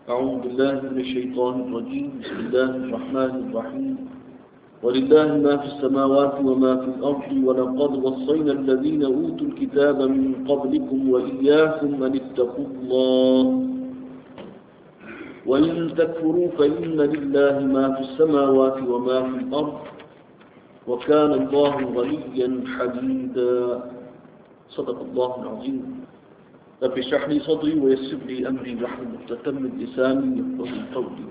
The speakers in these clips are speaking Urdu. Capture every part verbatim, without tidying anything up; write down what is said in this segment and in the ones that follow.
أعوذ بالله من الشيطان الرجيم بسم الله الرحمن الرحيم ولله ما في السماوات وما في الأرض ولقد وصينا الذين أوتوا الكتاب من قبلكم وإياكم أن اتقوا الله وإن تكفروا فإن لله ما في السماوات وما في الأرض وكان الله غنيا حميدا صدق الله العظيم رب اشرح لي صدري ويسر لي امري واحلل عقدة من لساني يفقهوا قولي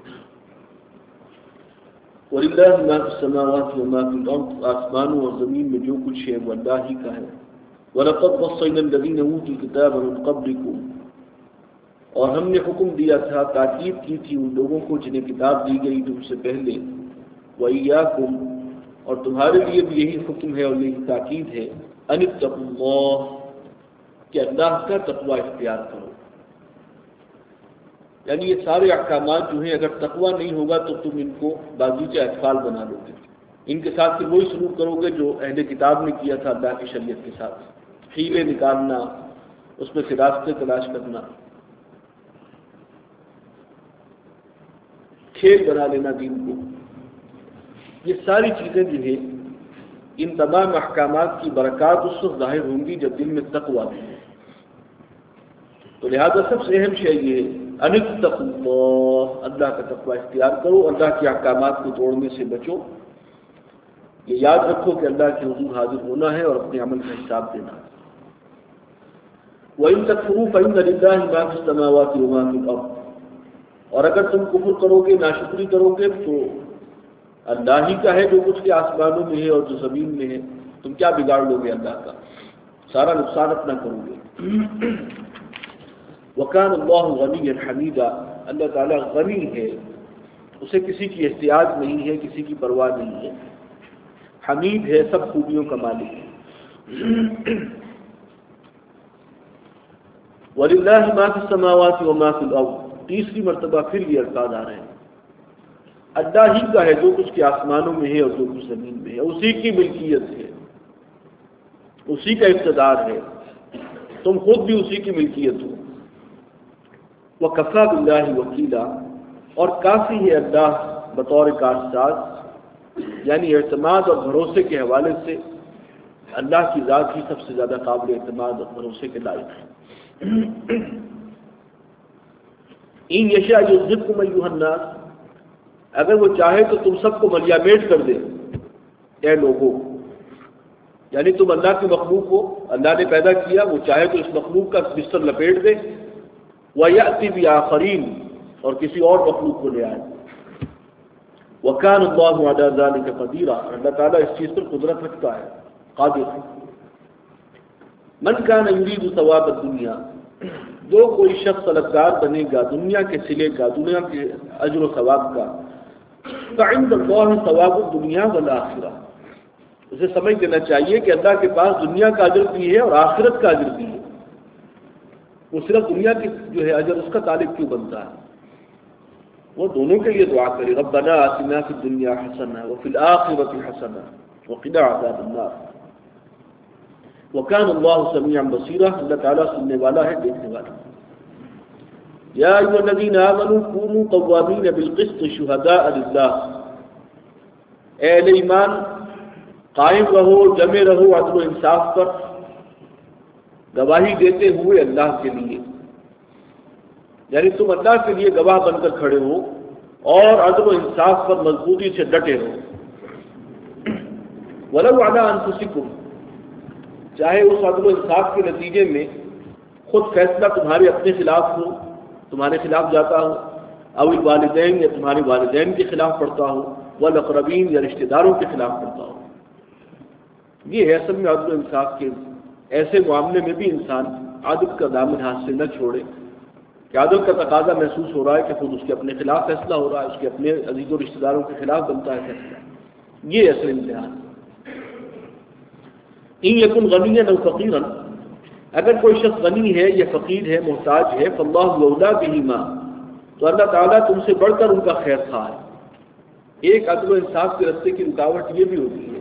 وللہ ما فی السماوات وما فی الارض، آسمانوں اور زمین میں جو کچھ ہے وہ اللہ ہی کا ہے۔ وَلَقَدْ وَصَّيْنَا الَّذِينَ أُوتُوا الْكِتَابَ مِن قَبْلِكُمْ، اور ہم نے حکم دیا تھا، تاکید کی تھی ان لوگوں کو جنہیں کتاب دی گئی تم سے پہلے، وَإِيَّاكُمْ، اور تمہارے لیے بھی یہی حکم ہے اور یہی تاکید ہے، أَنِ اتَّقُوا اللَّهَ، کہ اللہ کا تقوی اختیار کرو۔ یعنی یہ سارے احکامات جو ہیں اگر تقوی نہیں ہوگا تو تم ان کو باغیچہ اطفال بنا لو گے، ان کے ساتھ پھر وہی سلوک کرو گے جو اہل کتاب نے کیا تھا اللہ کی شریعت کے ساتھ، حیلے نکالنا، اس میں سے راستے تلاش کرنا، کھیل بنا لینا دین کو۔ یہ ساری چیزیں جو ہیں ان تمام احکامات کی برکات اس وقت ظاہر ہوں گی جب دل میں تقوی بھی ہے۔ تو لہذا سب سے اہم شے یہ ہے ان اتقوا اللہ، اللہ کا تقوی اختیار کرو، اللہ کے احکامات کو توڑنے سے بچو۔ یہ یاد رکھو کہ اللہ کے حضور حاضر ہونا ہے اور اپنے عمل کا حساب دینا ہے۔ وَإِن تَكْفُرُوا فَإِنَّ لِلَّهِ مَا فِي السَّمَاوَاتِ وَمَا فِي الْأَرْضِ، اور اگر تم کفر کرو گے، ناشکری کرو گے، تو اللہ ہی کا ہے جو کچھ کے آسمانوں میں ہے اور جو زمین میں ہے، تم کیا بگاڑ لو گے اللہ کا، سارا نقصان اپنا کرو گے۔ وَكَانَ اللَّهُ غَنِيًّا حَمِيدًا، اللہ تعالیٰ غنی ہے، اسے کسی کی احتیاج نہیں ہے، کسی کی پرواہ نہیں ہے، حمید ہے، سب خوبیوں کا مالک ہے۔ وَلِلَّهِ مَا فِي السَّمَاوَاتِ وَمَا فِي الْأَرْضِ، تیسری مرتبہ پھر یہ الفاظ آ رہے ہیں، اللہ ہی کا ہے جو کچھ کے آسمانوں میں ہے اور جو کچھ زمین میں ہے، اسی کی ملکیت ہے، اسی کا اقتدار ہے، تم خود بھی اسی کی ملکیت ہو۔ وَكَفَى بِاللَّهِ وَكِيلًا، اور کافی ہے اللہ بطور کارساز، یعنی اعتماد اور بھروسے کے حوالے سے اللہ کی ذات ہی سب سے زیادہ قابل اعتماد اور بھروسے کے لائق ہے۔ ان یشاء یذہبکم ایھا الناس، اگر وہ چاہے تو تم سب کو ملیا میٹ کر دے، اے لوگوں، یعنی تم اللہ کی مخلوق ہو، اللہ نے پیدا کیا، وہ چاہے تو اس مخلوق کا بستر لپیٹ دے، وَيَأْتِ بِآخَرِينَ، اور کسی اور مخلوق کو لے آئے۔ وَكَانَ اللَّهُ عَلَى ذَلِكَ قَدِيرًا، اللہ تعالیٰ اس چیز پر قدرت رکھتا ہے، قادر ہے۔ مَنْ كَانَ يُرِيدُ ثَوَابَ الدُّنْيَا، جو کوئی شخص طلبگار بنے گا دنیا کے صلے کا، دنیا کے اجر و ثواب کا، فَعِندَ اللَّهِ ثَوَابُ الدُّنْيَا وَالْآخِرَةِ، اسے سمجھ لینا چاہیے کہ اللہ کے پاس دنیا کا اجر بھی ہے اور آخرت کا اجر بھی ہے، وہ صرف دنیا کی جو ہے اجر اس کا طالب کیوں بنتا ہے؟ وہ دونوں کے لیے دعا کرے، ربنا آتنا فی الدنیا حسنہ وفی الآخرۃ حسنہ وقنا عذاب النار۔ وکان اللہ سمیعا بصیرا، اللہ تعالیٰ سننے والا ہے، دیکھنے والا ہے۔ یا ایھا الذین آمنوا کونوا قوامین بالقسط شہداء للہ، اے اہل ایمان قائم رہو، جمے رہو عدل و انصاف پر، گواہی دیتے ہوئے اللہ کے لیے، یعنی تم اللہ کے لیے گواہ بن کر کھڑے ہو اور عدل و انصاف پر مضبوطی سے ڈٹے ہو۔ وَلَوْ عَلَىٰ أَنفُسِكُمْ، چاہے اس عدل و انصاف کے نتیجے میں خود فیصلہ تمہارے اپنے خلاف ہو، تمہارے خلاف جاتا ہو، او الوالدین، یا تمہارے والدین کے خلاف پڑتا ہو، والاقربین، یا رشتہ داروں کے خلاف پڑتا ہو۔ یہ ہے اصل میں عدل و انصاف کے، ایسے معاملے میں بھی انسان عدل کا دامن ہاتھ سے نہ چھوڑے کہ عدل کا تقاضا محسوس ہو رہا ہے کہ خود اس کے اپنے خلاف فیصلہ ہو رہا ہے، اس کے اپنے عزیز و رشتہ داروں کے خلاف بنتا ہے فیصلہ، یہ اصل امتحان۔ ان یکن غنیا او فقیرا، اگر کوئی شخص غنی ہے یا فقیر ہے، محتاج ہے، فاللہ اولی بہما، تو اللہ تعالیٰ تم سے بڑھ کر ان کا خیر خواہ ہے۔ ایک عدل و انصاف کے راستے کی رکاوٹ یہ بھی ہوتی ہے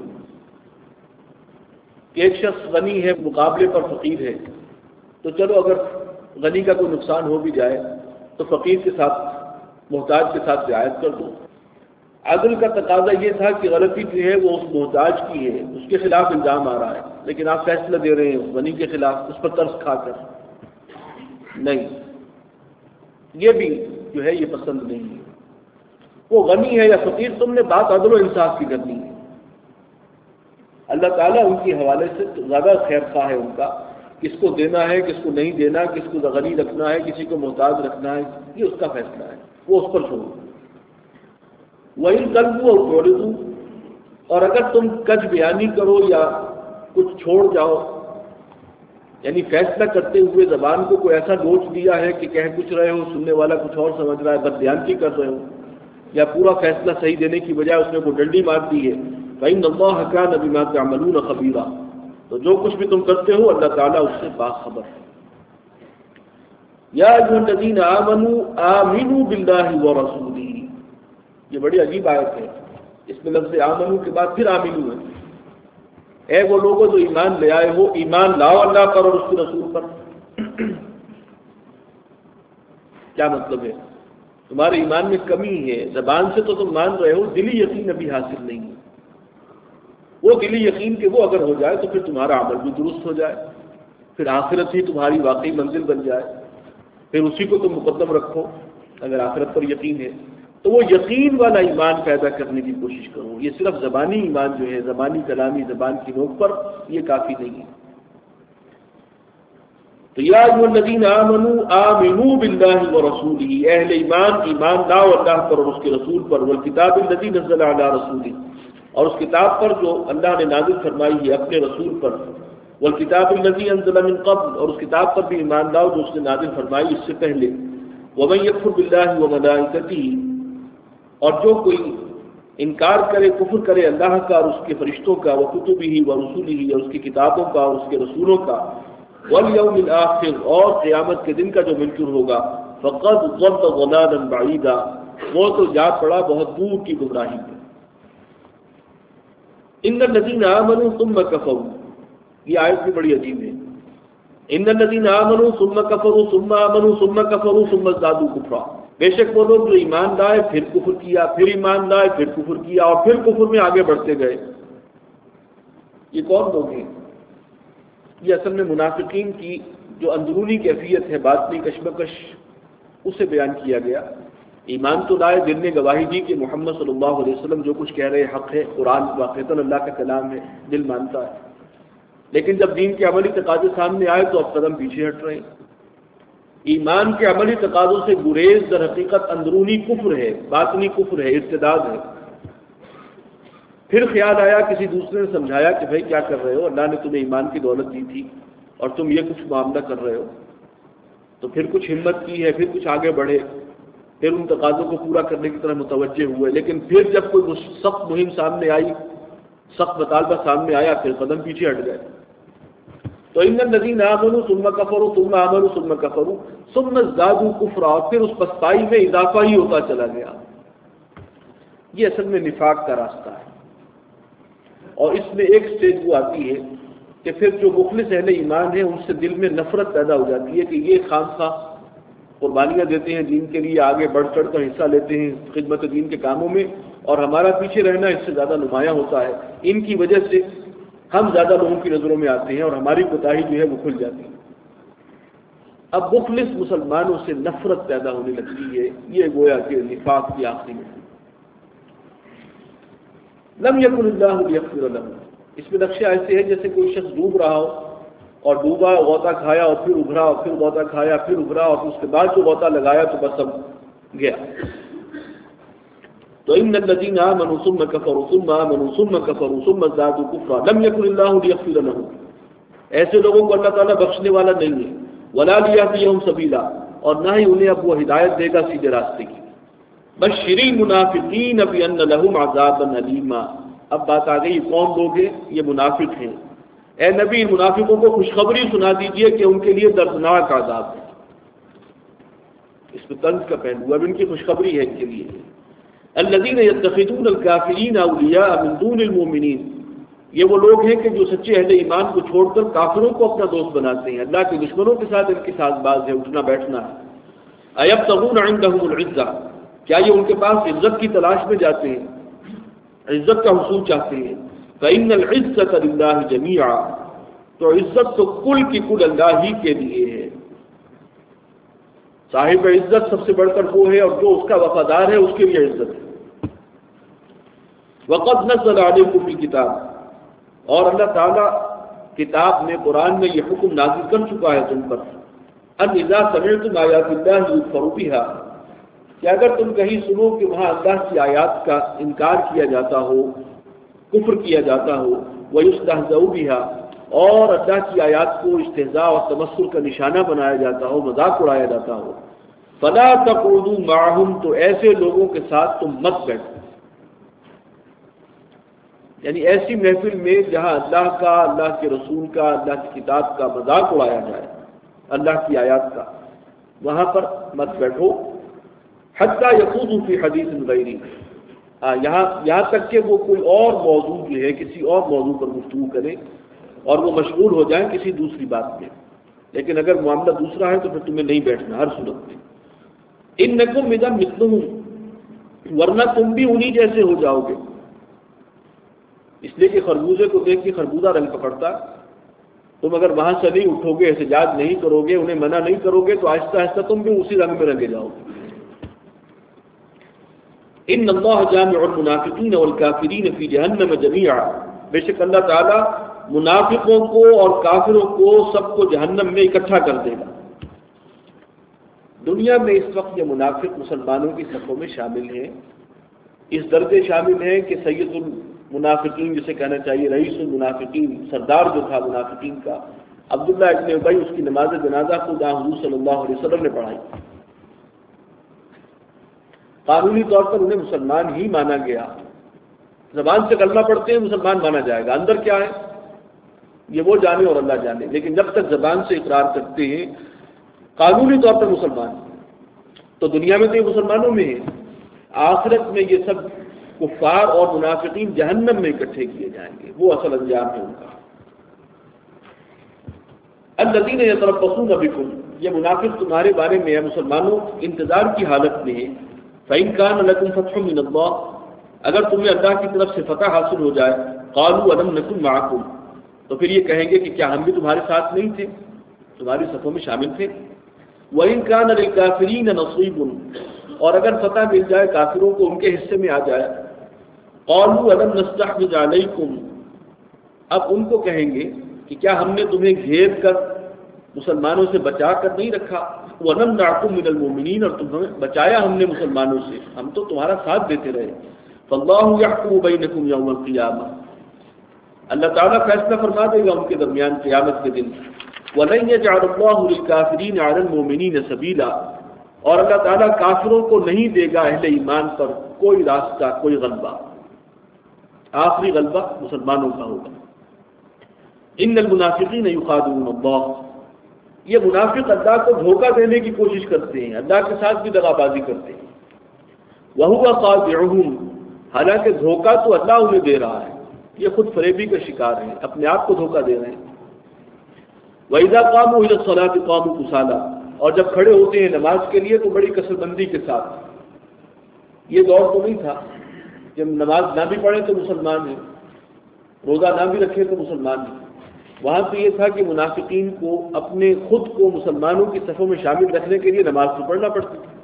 کہ ایک شخص غنی ہے مقابلے پر فقیر ہے، تو چلو اگر غنی کا کوئی نقصان ہو بھی جائے تو فقیر کے ساتھ محتاج کے ساتھ رعایت کر دو۔ عدل کا تقاضا یہ تھا کہ غلطی جو ہے وہ اس محتاج کی ہے، اس کے خلاف الزام آ رہا ہے، لیکن آپ فیصلہ دے رہے ہیں اس غنی کے خلاف، اس پر ترس کھا کر۔ نہیں، یہ بھی جو ہے یہ پسند نہیں ہے۔ وہ غنی ہے یا فقیر، تم نے بات عدل و انصاف کی کرنی ہے۔ اللہ تعالیٰ ان کے حوالے سے زیادہ خیر خواہ ہے ان کا، کس کو دینا ہے، کس کو نہیں دینا، کس کو غنی رکھنا ہے، کسی کو محتاج رکھنا ہے، یہ اس کا فیصلہ ہے، وہ اس پر چھوڑو۔ وَإِن تَلْوُوا أَوْ تُعْرِضُوا، اور اگر تم کج بیانی کرو یا کچھ چھوڑ جاؤ، یعنی فیصلہ کرتے ہوئے زبان کو کوئی ایسا لوچ دیا ہے کہ کہہ کچھ رہے ہو، سننے والا کچھ اور سمجھ رہا ہے، بددیانتی کر رہے ہو، یا پورا فیصلہ صحیح دینے کی بجائے اس میں کوئی ڈنڈی مار دی ہے، فَإِنَّ اللَّهَ كَانَ بِمَا تَعْمَلُونَ خَبِيرًا، تو جو کچھ بھی تم کرتے ہو اللہ تعالیٰ اس سے باخبر ہے۔ یا ایھا الذین آمنوا آمنوا باللہ ورسولہ، یہ بڑی عجیب آیت ہے، اس میں لفظ آمنو کے بعد پھر آمنو ہے۔ اے وہ لوگوں جو ایمان لے آئے ہو، ایمان لاؤ اللہ پر اور اس کے رسول پر۔ کیا مطلب ہے؟ تمہارے ایمان میں کمی ہے، زبان سے تو تم مان رہے ہو، دلی یقین ابھی حاصل نہیں ہے۔ وہ دلی یقین کہ وہ اگر ہو جائے تو پھر تمہارا عمل بھی درست ہو جائے، پھر آخرت ہی تمہاری واقعی منزل بن جائے، پھر اسی کو تم مقدم رکھو اگر آخرت پر یقین ہے تو وہ یقین والا ایمان پیدا کرنے کی کوشش کرو۔ یہ صرف زبانی ایمان جو ہے، زبانی کلامی زبان کی نوک پر، یہ کافی نہیں ہے۔ تو یا ایھا الذین آمنوا آمنوا باللہ ورسولہ، اہل ایمان ایمان لاؤ اللہ پر اور اس کے رسول پر، والکتاب الذی نزل علی رسولہ، اور اس کتاب پر جو اللہ نے نازل فرمائی ہے اپنے رسول پر، والکتاب الذی انزل من قبل، اور اس کتاب پر بھی ایمان لاؤ جو اس نے نازل فرمائی اس سے پہلے، ومن یکفر باللہ وملائکتہ، اور جو کوئی انکار کرے، کفر کرے اللہ کا اور اس کے فرشتوں کا، وکتبہ ورسلہ، اور اس کی کتابوں کا اور اس کے رسولوں کا، والیوم الآخر، اور قیامت کے دن کا جو منکر ہوگا، فقد ضل ضلالا بعیدا، وہ تو جا پڑا بہت دور کی گمراہی میں۔ ان الذین آمنوا ثم کفروا، یہ آیت بھی بڑی عجیب ہے۔ ان الذین آمنوا ثم کفروا ثم آمنوا ثم کفروا ثم ازدادوا کفرا، بے شک وہ لوگ جو ایمان لائے پھر کفر کیا، پھر ایمان لائے پھر کفر کیا، اور پھر کفر میں آگے بڑھتے گئے۔ یہ کون لوگ ہیں؟ یہ اصل میں منافقین کی جو اندرونی کیفیت ہے، باطنی کشمکش، اسے بیان کیا گیا۔ ایمان تو لائے، دل نے گواہی دی کہ محمد صلی اللہ علیہ وسلم جو کچھ کہہ رہے حق ہے، قرآن واقعتاً اللہ کا کلام ہے، دل مانتا ہے، لیکن جب دین کے عملی تقاضے سامنے آئے تو اب قدم پیچھے ہٹ رہے ہیں۔ ایمان کے عملی تقاضوں سے گریز در حقیقت اندرونی کفر ہے، باطنی کفر ہے، ارتداد ہے۔ پھر خیال آیا، کسی دوسرے نے سمجھایا کہ بھائی کیا کر رہے ہو، اللہ نے تمہیں ایمان کی دولت دی تھی اور تم یہ کچھ معاملہ کر رہے ہو، تو پھر کچھ ہمت کی ہے، پھر کچھ آگے بڑھے، پھر ان تقاضوں کو پورا کرنے کی طرف متوجہ ہوئے، لیکن پھر جب کوئی سخت مہم سامنے آئی، سخت مطالبہ سامنے آیا، پھر قدم پیچھے ہٹ گئے۔ تو ان الذین آمنوا ثم کفروا ثم آمنوا ثم کفروا ثم ازدادوا کفرا، اور پھر اس پستائی میں اضافہ ہی ہوتا چلا گیا۔ یہ اصل میں نفاق کا راستہ ہے، اور اس میں ایک سٹیج وہ آتی ہے کہ پھر جو مخلص اہل ایمان ہیں ان سے دل میں نفرت پیدا ہو جاتی ہے کہ یہ خام خواہ قربانیاں دیتے ہیں دین کے لیے، آگے بڑھ چڑھ کر حصہ لیتے ہیں خدمت دین کے کاموں میں، اور ہمارا پیچھے رہنا اس سے زیادہ نمایاں ہوتا ہے، ان کی وجہ سے ہم زیادہ لوگوں کی نظروں میں آتے ہیں اور ہماری کوتاہی جو ہے وہ کھل جاتی ہے۔ اب مخلص مسلمانوں سے نفرت پیدا ہونے لگتی ہے، یہ گویا کہ نفاق کی آخری میں۔ لم یکن اللہ لیغفر لهم، اس میں نقشہ ایسے ہے جیسے کوئی شخص ڈوب رہا ہو اور ڈوبا، غوطہ کھایا اور پھر ابھرا اور پھر غوطہ کھایا پھر ابھرا، اور اس کے بعد جو غوطہ لگایا تو بس اب گیا۔ تو ان الذین آمنوا ثم کفروا ثم آمنوا ثم کفروا ثم ازدادوا کفرا لم یکن اللہ لیغفر لهم، ایسے لوگوں کو اللہ تعالیٰ بخشنے والا نہیں ہے، ولا لیہدیہم سبیلا، اور نہ ہی انہیں اب وہ ہدایت دے گا سیدھے راستے کی۔ بشر المنافقین بان لهم عذابا الیما، اب بات آ گئی کون لوگ ہیں؟ یہ منافق ہیں۔ اے نبی، منافقوں کو خوشخبری سنا دیجئے کہ ان کے لیے دردناک عذاب ہے۔ اس میں طنز کا پہلو، اب ان کی خوشخبری ہے ان کے لیے۔ الذین یتخذون الکافرین اولیاء من دون المؤمنین، یہ وہ لوگ ہیں کہ جو سچے اہل ایمان کو چھوڑ کر کافروں کو اپنا دوست بناتے ہیں، اللہ کے دشمنوں کے ساتھ ان کی ساز باز ہے، اٹھنا بیٹھنا ہے۔ ایبتغون عندهم العزہ، کیا یہ ان کے پاس عزت کی تلاش میں جاتے ہیں، عزت کا حصول چاہتے ہیں؟ فإن العزة لله جميعا، تو عزت تو کل کی کل اللہ ہی کے لیے ہے۔ صاحب عزت سب سے بڑھ کر وہ ہے، اور جو اس کا وفادار ہے اس کے لیے عزت ہے۔ وقد نزل علیکم الکتاب، اور اللہ تعالیٰ کتاب میں قرآن میں یہ حکم نازل کر چکا ہے تم پر، ان اذا سمعتم آیات اللہ یکفر بہا، کہ اگر تم کہیں سنو کہ وہاں اللہ کی آیات کا انکار کیا جاتا ہو، کفر کیا جاتا ہو، ویستہزأ بہا، اور اللہ کی آیات کو استہزاء اور تمسخر کا نشانہ بنایا جاتا ہو، مذاق اڑایا جاتا ہو، فلا تقعدوا معهم، تو ایسے لوگوں کے ساتھ تم مت بیٹھو، یعنی ایسی محفل میں جہاں اللہ کا، اللہ کے رسول کا، اللہ کی کتاب کا مذاق اڑایا جائے، اللہ کی آیات کا، وہاں پر مت بیٹھو، حتی یخوضوا فی حدیث غیری، یہاں یہاں تک کہ وہ کوئی اور موضوع جو ہے کسی اور موضوع پر گفتگو کرے اور وہ مشغول ہو جائیں کسی دوسری بات میں، لیکن اگر معاملہ دوسرا ہے تو پھر تمہیں نہیں بیٹھنا ہر صورت میں۔ انکم اذا مثلہم، ورنہ تم بھی انہی جیسے ہو جاؤ گے، اس لیے کہ خربوزے کو دیکھ کے خربوزہ رنگ پکڑتا، تم اگر وہاں سے نہیں اٹھو گے، احتجاج نہیں کرو گے، انہیں منع نہیں کرو گے، تو آہستہ آہستہ تم بھی اسی رنگ میں رنگے جاؤ گے۔ ان اللہ جامع المنافقین والکافرین فی جہنم جمیعا، بے شک اللہ تعالیٰ منافقوں کو اور کافروں کو سب کو جہنم میں اکٹھا کر دے گا۔ دنیا میں اس وقت یہ منافق مسلمانوں کی صفوں میں شامل ہیں، اس درجے شامل ہیں کہ سید المنافقین جسے کہنا چاہیے رئیس المنافقین، سردار جو تھا منافقین کا، عبداللہ ابن ابی، اس کی نماز جنازہ خود حضور صلی اللہ علیہ وسلم نے پڑھائی۔ قانونی طور پر انہیں مسلمان ہی مانا گیا، زبان سے کلمہ پڑھتے ہیں مسلمان مانا جائے گا، اندر کیا ہے یہ وہ جانے اور اللہ جانے، لیکن جب تک زبان سے اقرار کرتے ہیں قانونی طور پر مسلمان، تو دنیا میں تو یہ مسلمانوں میں ہے، آخرت میں یہ سب کفار اور منافقین جہنم میں اکٹھے کیے جائیں گے، وہ اصل انجام ہے ان کا۔ الذین یتربصون بکم، یہ منافق تمہارے بارے میں ہے مسلمانوں انتظار کی حالت میں ہے، فإن كان لكم فتح من اللہ، اگر تمہیں اللہ کی طرف سے فتح حاصل ہو جائے، قالوا ألم نكن معكم، تو پھر یہ کہیں گے کہ کیا ہم بھی تمہارے ساتھ نہیں تھے، تمہاری صفوں میں شامل تھے۔ وإن كان للكافرين نصيب، اور اگر فتح مل جائے کافروں کو ان کے حصے میں آ جائے، قالوا ألم نستحوذ عليكم، اب ان کو کہیں گے کہ کیا ہم نے تمہیں گھیر کر مسلمانوں سے بچا کر نہیں رکھا، وَنَمْنَعْكُم مِّنَ الْمُؤْمِنِينَ، اور تمہیں بچایا ہم نے مسلمانوں سے، ہم تو تمہارا ساتھ دیتے رہے۔ فَاللَّهُ يَحْكُمُ بَيْنَكُمْ يَوْمَ الْقِيَامَةِ، اللہ تعالیٰ فیصلہ فرما دے گا ان کے درمیان قیامت کے دن۔ وَلَن يَجْعَلَ اللَّهُ لِلْكَافِرِينَ عَلَى الْمُؤْمِنِينَ سَبِيلًا، اور اللہ تعالیٰ کافروں کو نہیں دے گا اہل ایمان پر کوئی راستہ، کوئی غلبہ، آخری غلبہ مسلمانوں کا ہوگا۔ ان المنافقین یخادعون اللہ، یہ منافق اللہ کو دھوکہ دینے کی کوشش کرتے ہیں، اللہ کے ساتھ بھی دغا بازی کرتے ہیں۔ وَهُوَ خَادِعُهُمْ، حالانکہ دھوکہ تو اللہ انہیں دے رہا ہے، یہ خود فریبی کا شکار ہیں، اپنے آپ کو دھوکہ دے رہے ہیں۔ وَإِذَا قَامُوا إِلَى الصَّلَاةِ قَامُوا كُسَالَىٰ، اور جب کھڑے ہوتے ہیں نماز کے لیے تو بڑی کسل بندی کے ساتھ۔ یہ دور تو نہیں تھا جب نماز نہ بھی پڑھیں تو مسلمان ہیں، روزہ نہ بھی رکھیں تو مسلمان ہیں، وہاں تو یہ تھا کہ منافقین کو اپنے خود کو مسلمانوں کی صفوں میں شامل رکھنے کے لیے نماز تو پڑھنا پڑتی تھی۔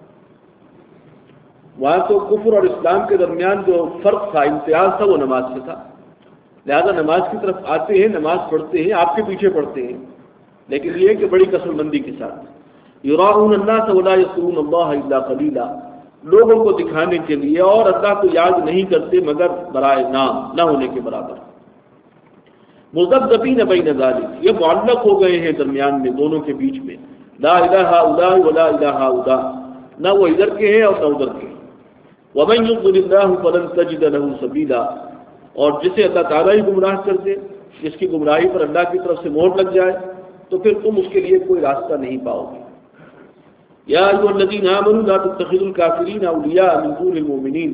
وہاں تو کفر اور اسلام کے درمیان جو فرق تھا، امتیاز تھا، وہ نماز سے تھا، لہذا نماز کی طرف آتے ہیں، نماز پڑھتے ہیں، آپ کے پیچھے پڑھتے ہیں، لیکن یہ کہ بڑی کسل بندی کے ساتھ۔ یراؤون الناس ولا یذکرون اللہ الا قلیلا، لوگوں کو دکھانے کے لیے، اور اللہ کو یاد نہیں کرتے مگر برائے نام، نہ ہونے کے برابر۔ مذبذبین بین ذلک، یہ معلق ہو گئے ہیں درمیان میں، دونوں کے بیچ میں، لا الہ الا ولا الہ الا، نہ وہ ادھر کے ہیں اور نہ ادھر کے۔ ومن یضلل اللہ فلن تجد له سبیلا، اور جسے اللہ تعالیٰ ہی گمراہ کر دے، جس کی گمراہی پر اللہ کی طرف سے مہر لگ جائے، تو پھر تم اس کے لیے کوئی راستہ نہیں پاؤ گے۔ یا ایھا الذین آمنوا لا تتخذوا الکافرین اولیاء من دون المؤمنین،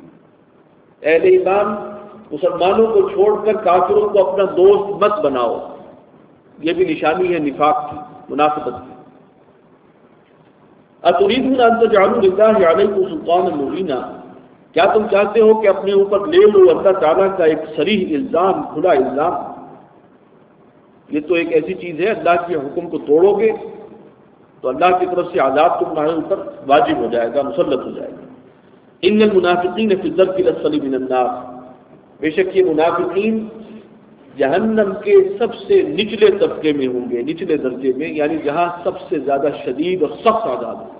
اہل ایمان مسلمانوں کو چھوڑ کر کافروں کو اپنا دوست مت بناؤ، یہ بھی نشانی ہے نفاق کی، منافقت کی۔ اتریدون ان تجعلوا للہ علیکم سلطانا مبینا، کیا تم چاہتے ہو کہ اپنے اوپر لے لو اللہ تعالیٰ کا ایک صریح الزام، کھلا الزام؟ یہ تو ایک ایسی چیز ہے، اللہ کے حکم کو توڑو گے تو اللہ کی طرف سے عذاب تمہارے اوپر واجب ہو جائے گا، مسلط ہو جائے گا۔ ان المنافقین فی الدرک الاسفل من النار، بے شک یہ منافقین جہنم کے سب سے نچلے طبقے میں ہوں گے، نچلے درجے میں، یعنی جہاں سب سے زیادہ شدید اور سخت عذاب ہے۔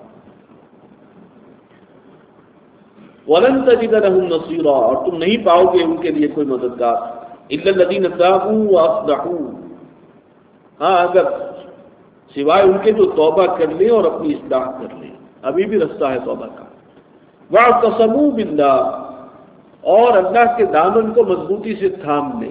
وَلَن تَجِدَ لَهُمْ نَصِيرًا، اور تم نہیں پاؤ گے ان کے لیے کوئی مددگار، إِلَّا الَّذِينَ تَابُوا وَأَصْلَحُوا، ہاں اگر سوائے ان کے جو توبہ کر لیں اور اپنی اصلاح کر لیں، ابھی بھی رستہ ہے توبہ کا۔ وَاعْتَصَمُوا بِاللَّهِ، اور اللہ کے دامن کو مضبوطی سے تھام لیں،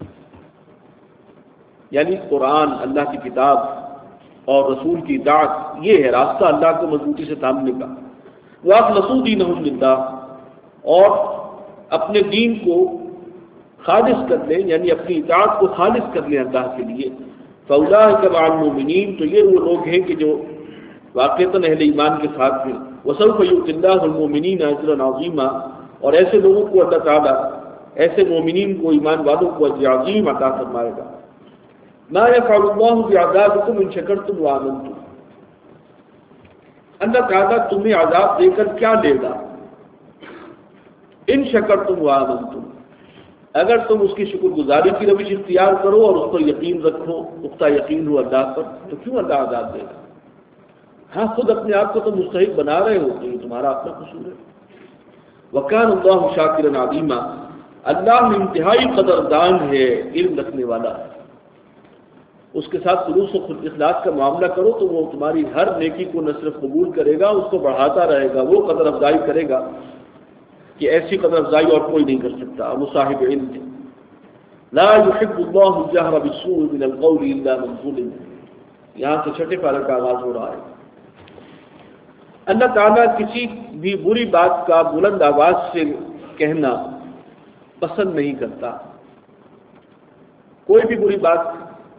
یعنی قرآن، اللہ کی کتاب اور رسول کی اطاعت، یہ ہے راستہ اللہ کو مضبوطی سے تھامنے کا۔ وَأَخْلَصُوا دِينَهُمْ لِلَّهِ، اور اپنے دین کو خالص کر لیں، یعنی اپنی اطاعت کو خالص کر لیں اللہ کے لیے۔ فَأُولَٰئِكَ مَعَ الْمُؤْمِنِينَ، تو یہ وہ لوگ ہیں کہ جو واقعتاً اہل ایمان کے ساتھ ہیں۔ وَسَوْفَ يُؤْتِ اللَّهُ الْمُؤْمِنِينَ أَجْرًا عَظِيمًا، اور ایسے لوگوں کو اللہ تعالیٰ، ایسے مومنین کو، ایمان والوں کو اجر عظیم عطا فرمائے گا۔ مَا يَفْعَلُ اللَّهُ بِعَذَابِكُمْ إِن شَكَرْتُمْ وَآمَنْتُمْ، اللہ تعالیٰ تمہیں عذاب دے کر کیا لے گا؟ ان شکرتم وآمنتم، اگر تم اس کی شکر گزاری کی روش اختیار کرو اور اس پر یقین رکھو، پختہ یقین ہو اللہ پر، تو کیوں اللہ عذاب دے گا؟ ہاں خود اپنے آپ کو تم مستحق بنا رہے ہو تو یہ تمہارا اپنا قصور ہے۔ وَكَانَ اللَّهُ شَاكِرًا عَلِيمًا، اللہ انتہائی قدردان ہے، علم رکھنے والا ہے۔ اس کے ساتھ خلوص و خود اخلاص کا معاملہ کرو تو وہ تمہاری ہر نیکی کو نہ صرف قبول کرے گا، اس کو بڑھاتا رہے گا، وہ قدر افزائی کرے گا کہ ایسی قدر افزائی اور کوئی نہیں کر سکتا، وہ صاحب علم ہے۔ لا يحب الله الجهر بالسوء من القول الا من ظلم، یہاں سے چھٹے پارے کا آغاز ہو رہا ہے۔ اللہ تعالیٰ کسی بھی بری بات کا بلند آواز سے کہنا پسند نہیں کرتا۔ کوئی بھی بری بات،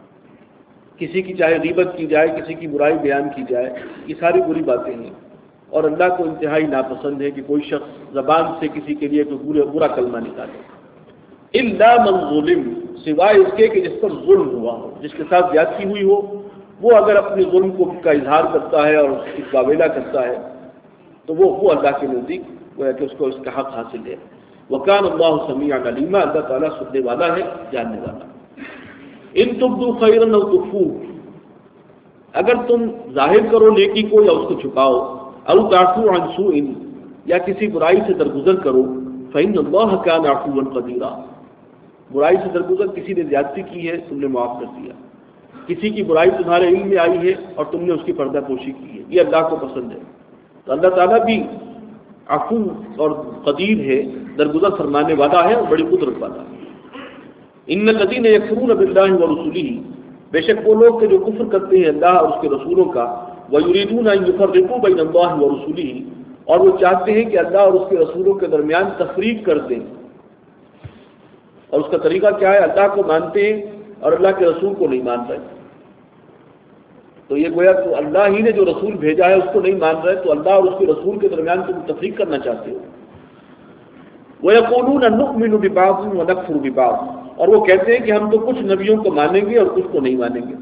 کسی کی چاہے غیبت کی جائے، کسی کی برائی بیان کی جائے، یہ ساری بری باتیں ہیں، اور اللہ کو انتہائی ناپسند ہے کہ کوئی شخص زبان سے کسی کے لیے کوئی برا کلمہ نکالے۔ الا من ظلم، سوائے اس کے کہ جس پر ظلم ہوا ہو، جس کے ساتھ زیادتی ہوئی ہو، وہ اگر اپنے ظلم کو کا اظہار کرتا ہے اور اس کی مقابلہ کرتا ہے تو وہ وہ اللہ کے نزدیک وہ ہے کہ اس کو اس کا حق حاصل ہے۔ وکان اللہ سمیعا علیما، اللہ تعالیٰ سننے والا ہے، جاننے والا۔ ان تبدوا خیرا او تخفوه، اگر تم ظاہر کرو نیکی کو یا اس کو چھپاؤ، او تعفو عن سوء، یا کسی برائی سے درگزر کرو، فإن اللہ کان عفوا قدیرا، برائی سے درگزر کسی نے زیادتی کی ہے، تم نے معاف کر دیا، کسی کی برائی تمہارے علم میں آئی ہے اور تم نے اس کی پردہ پوشی کی ہے، یہ اللہ کو پسند ہے۔ تو اللہ تعالیٰ بھی عفو اور قدیر ہے، درگزر فرمانے والا ہے اور بڑی قدرت والا ہے۔ ان الذين يكفرون بالله ورسله، بے شک وہ لوگ کہ جو کفر کرتے ہیں اللہ اور اس کے رسولوں کا، ويريدون ان يفرقوا بين الله ورسله، اور وہ چاہتے ہیں کہ اللہ اور اس کے رسولوں کے درمیان تفریق کر دیں، اور اس کا طریقہ کیا ہے؟ اللہ کو مانتے ہیں اور اللہ کے رسول کو نہیں مان رہے، تو یہ گویا تو اللہ ہی نے جو رسول بھیجا ہے اس کو نہیں مان رہے، تو اللہ اور اس کے رسول کے درمیان تم تفریق کرنا چاہتے ہو۔ ويقولون نؤمن ببعض ونكفر ببعض، اور وہ کہتے ہیں کہ ہم تو کچھ نبیوں کو مانیں گے اور کچھ کو نہیں مانیں گے۔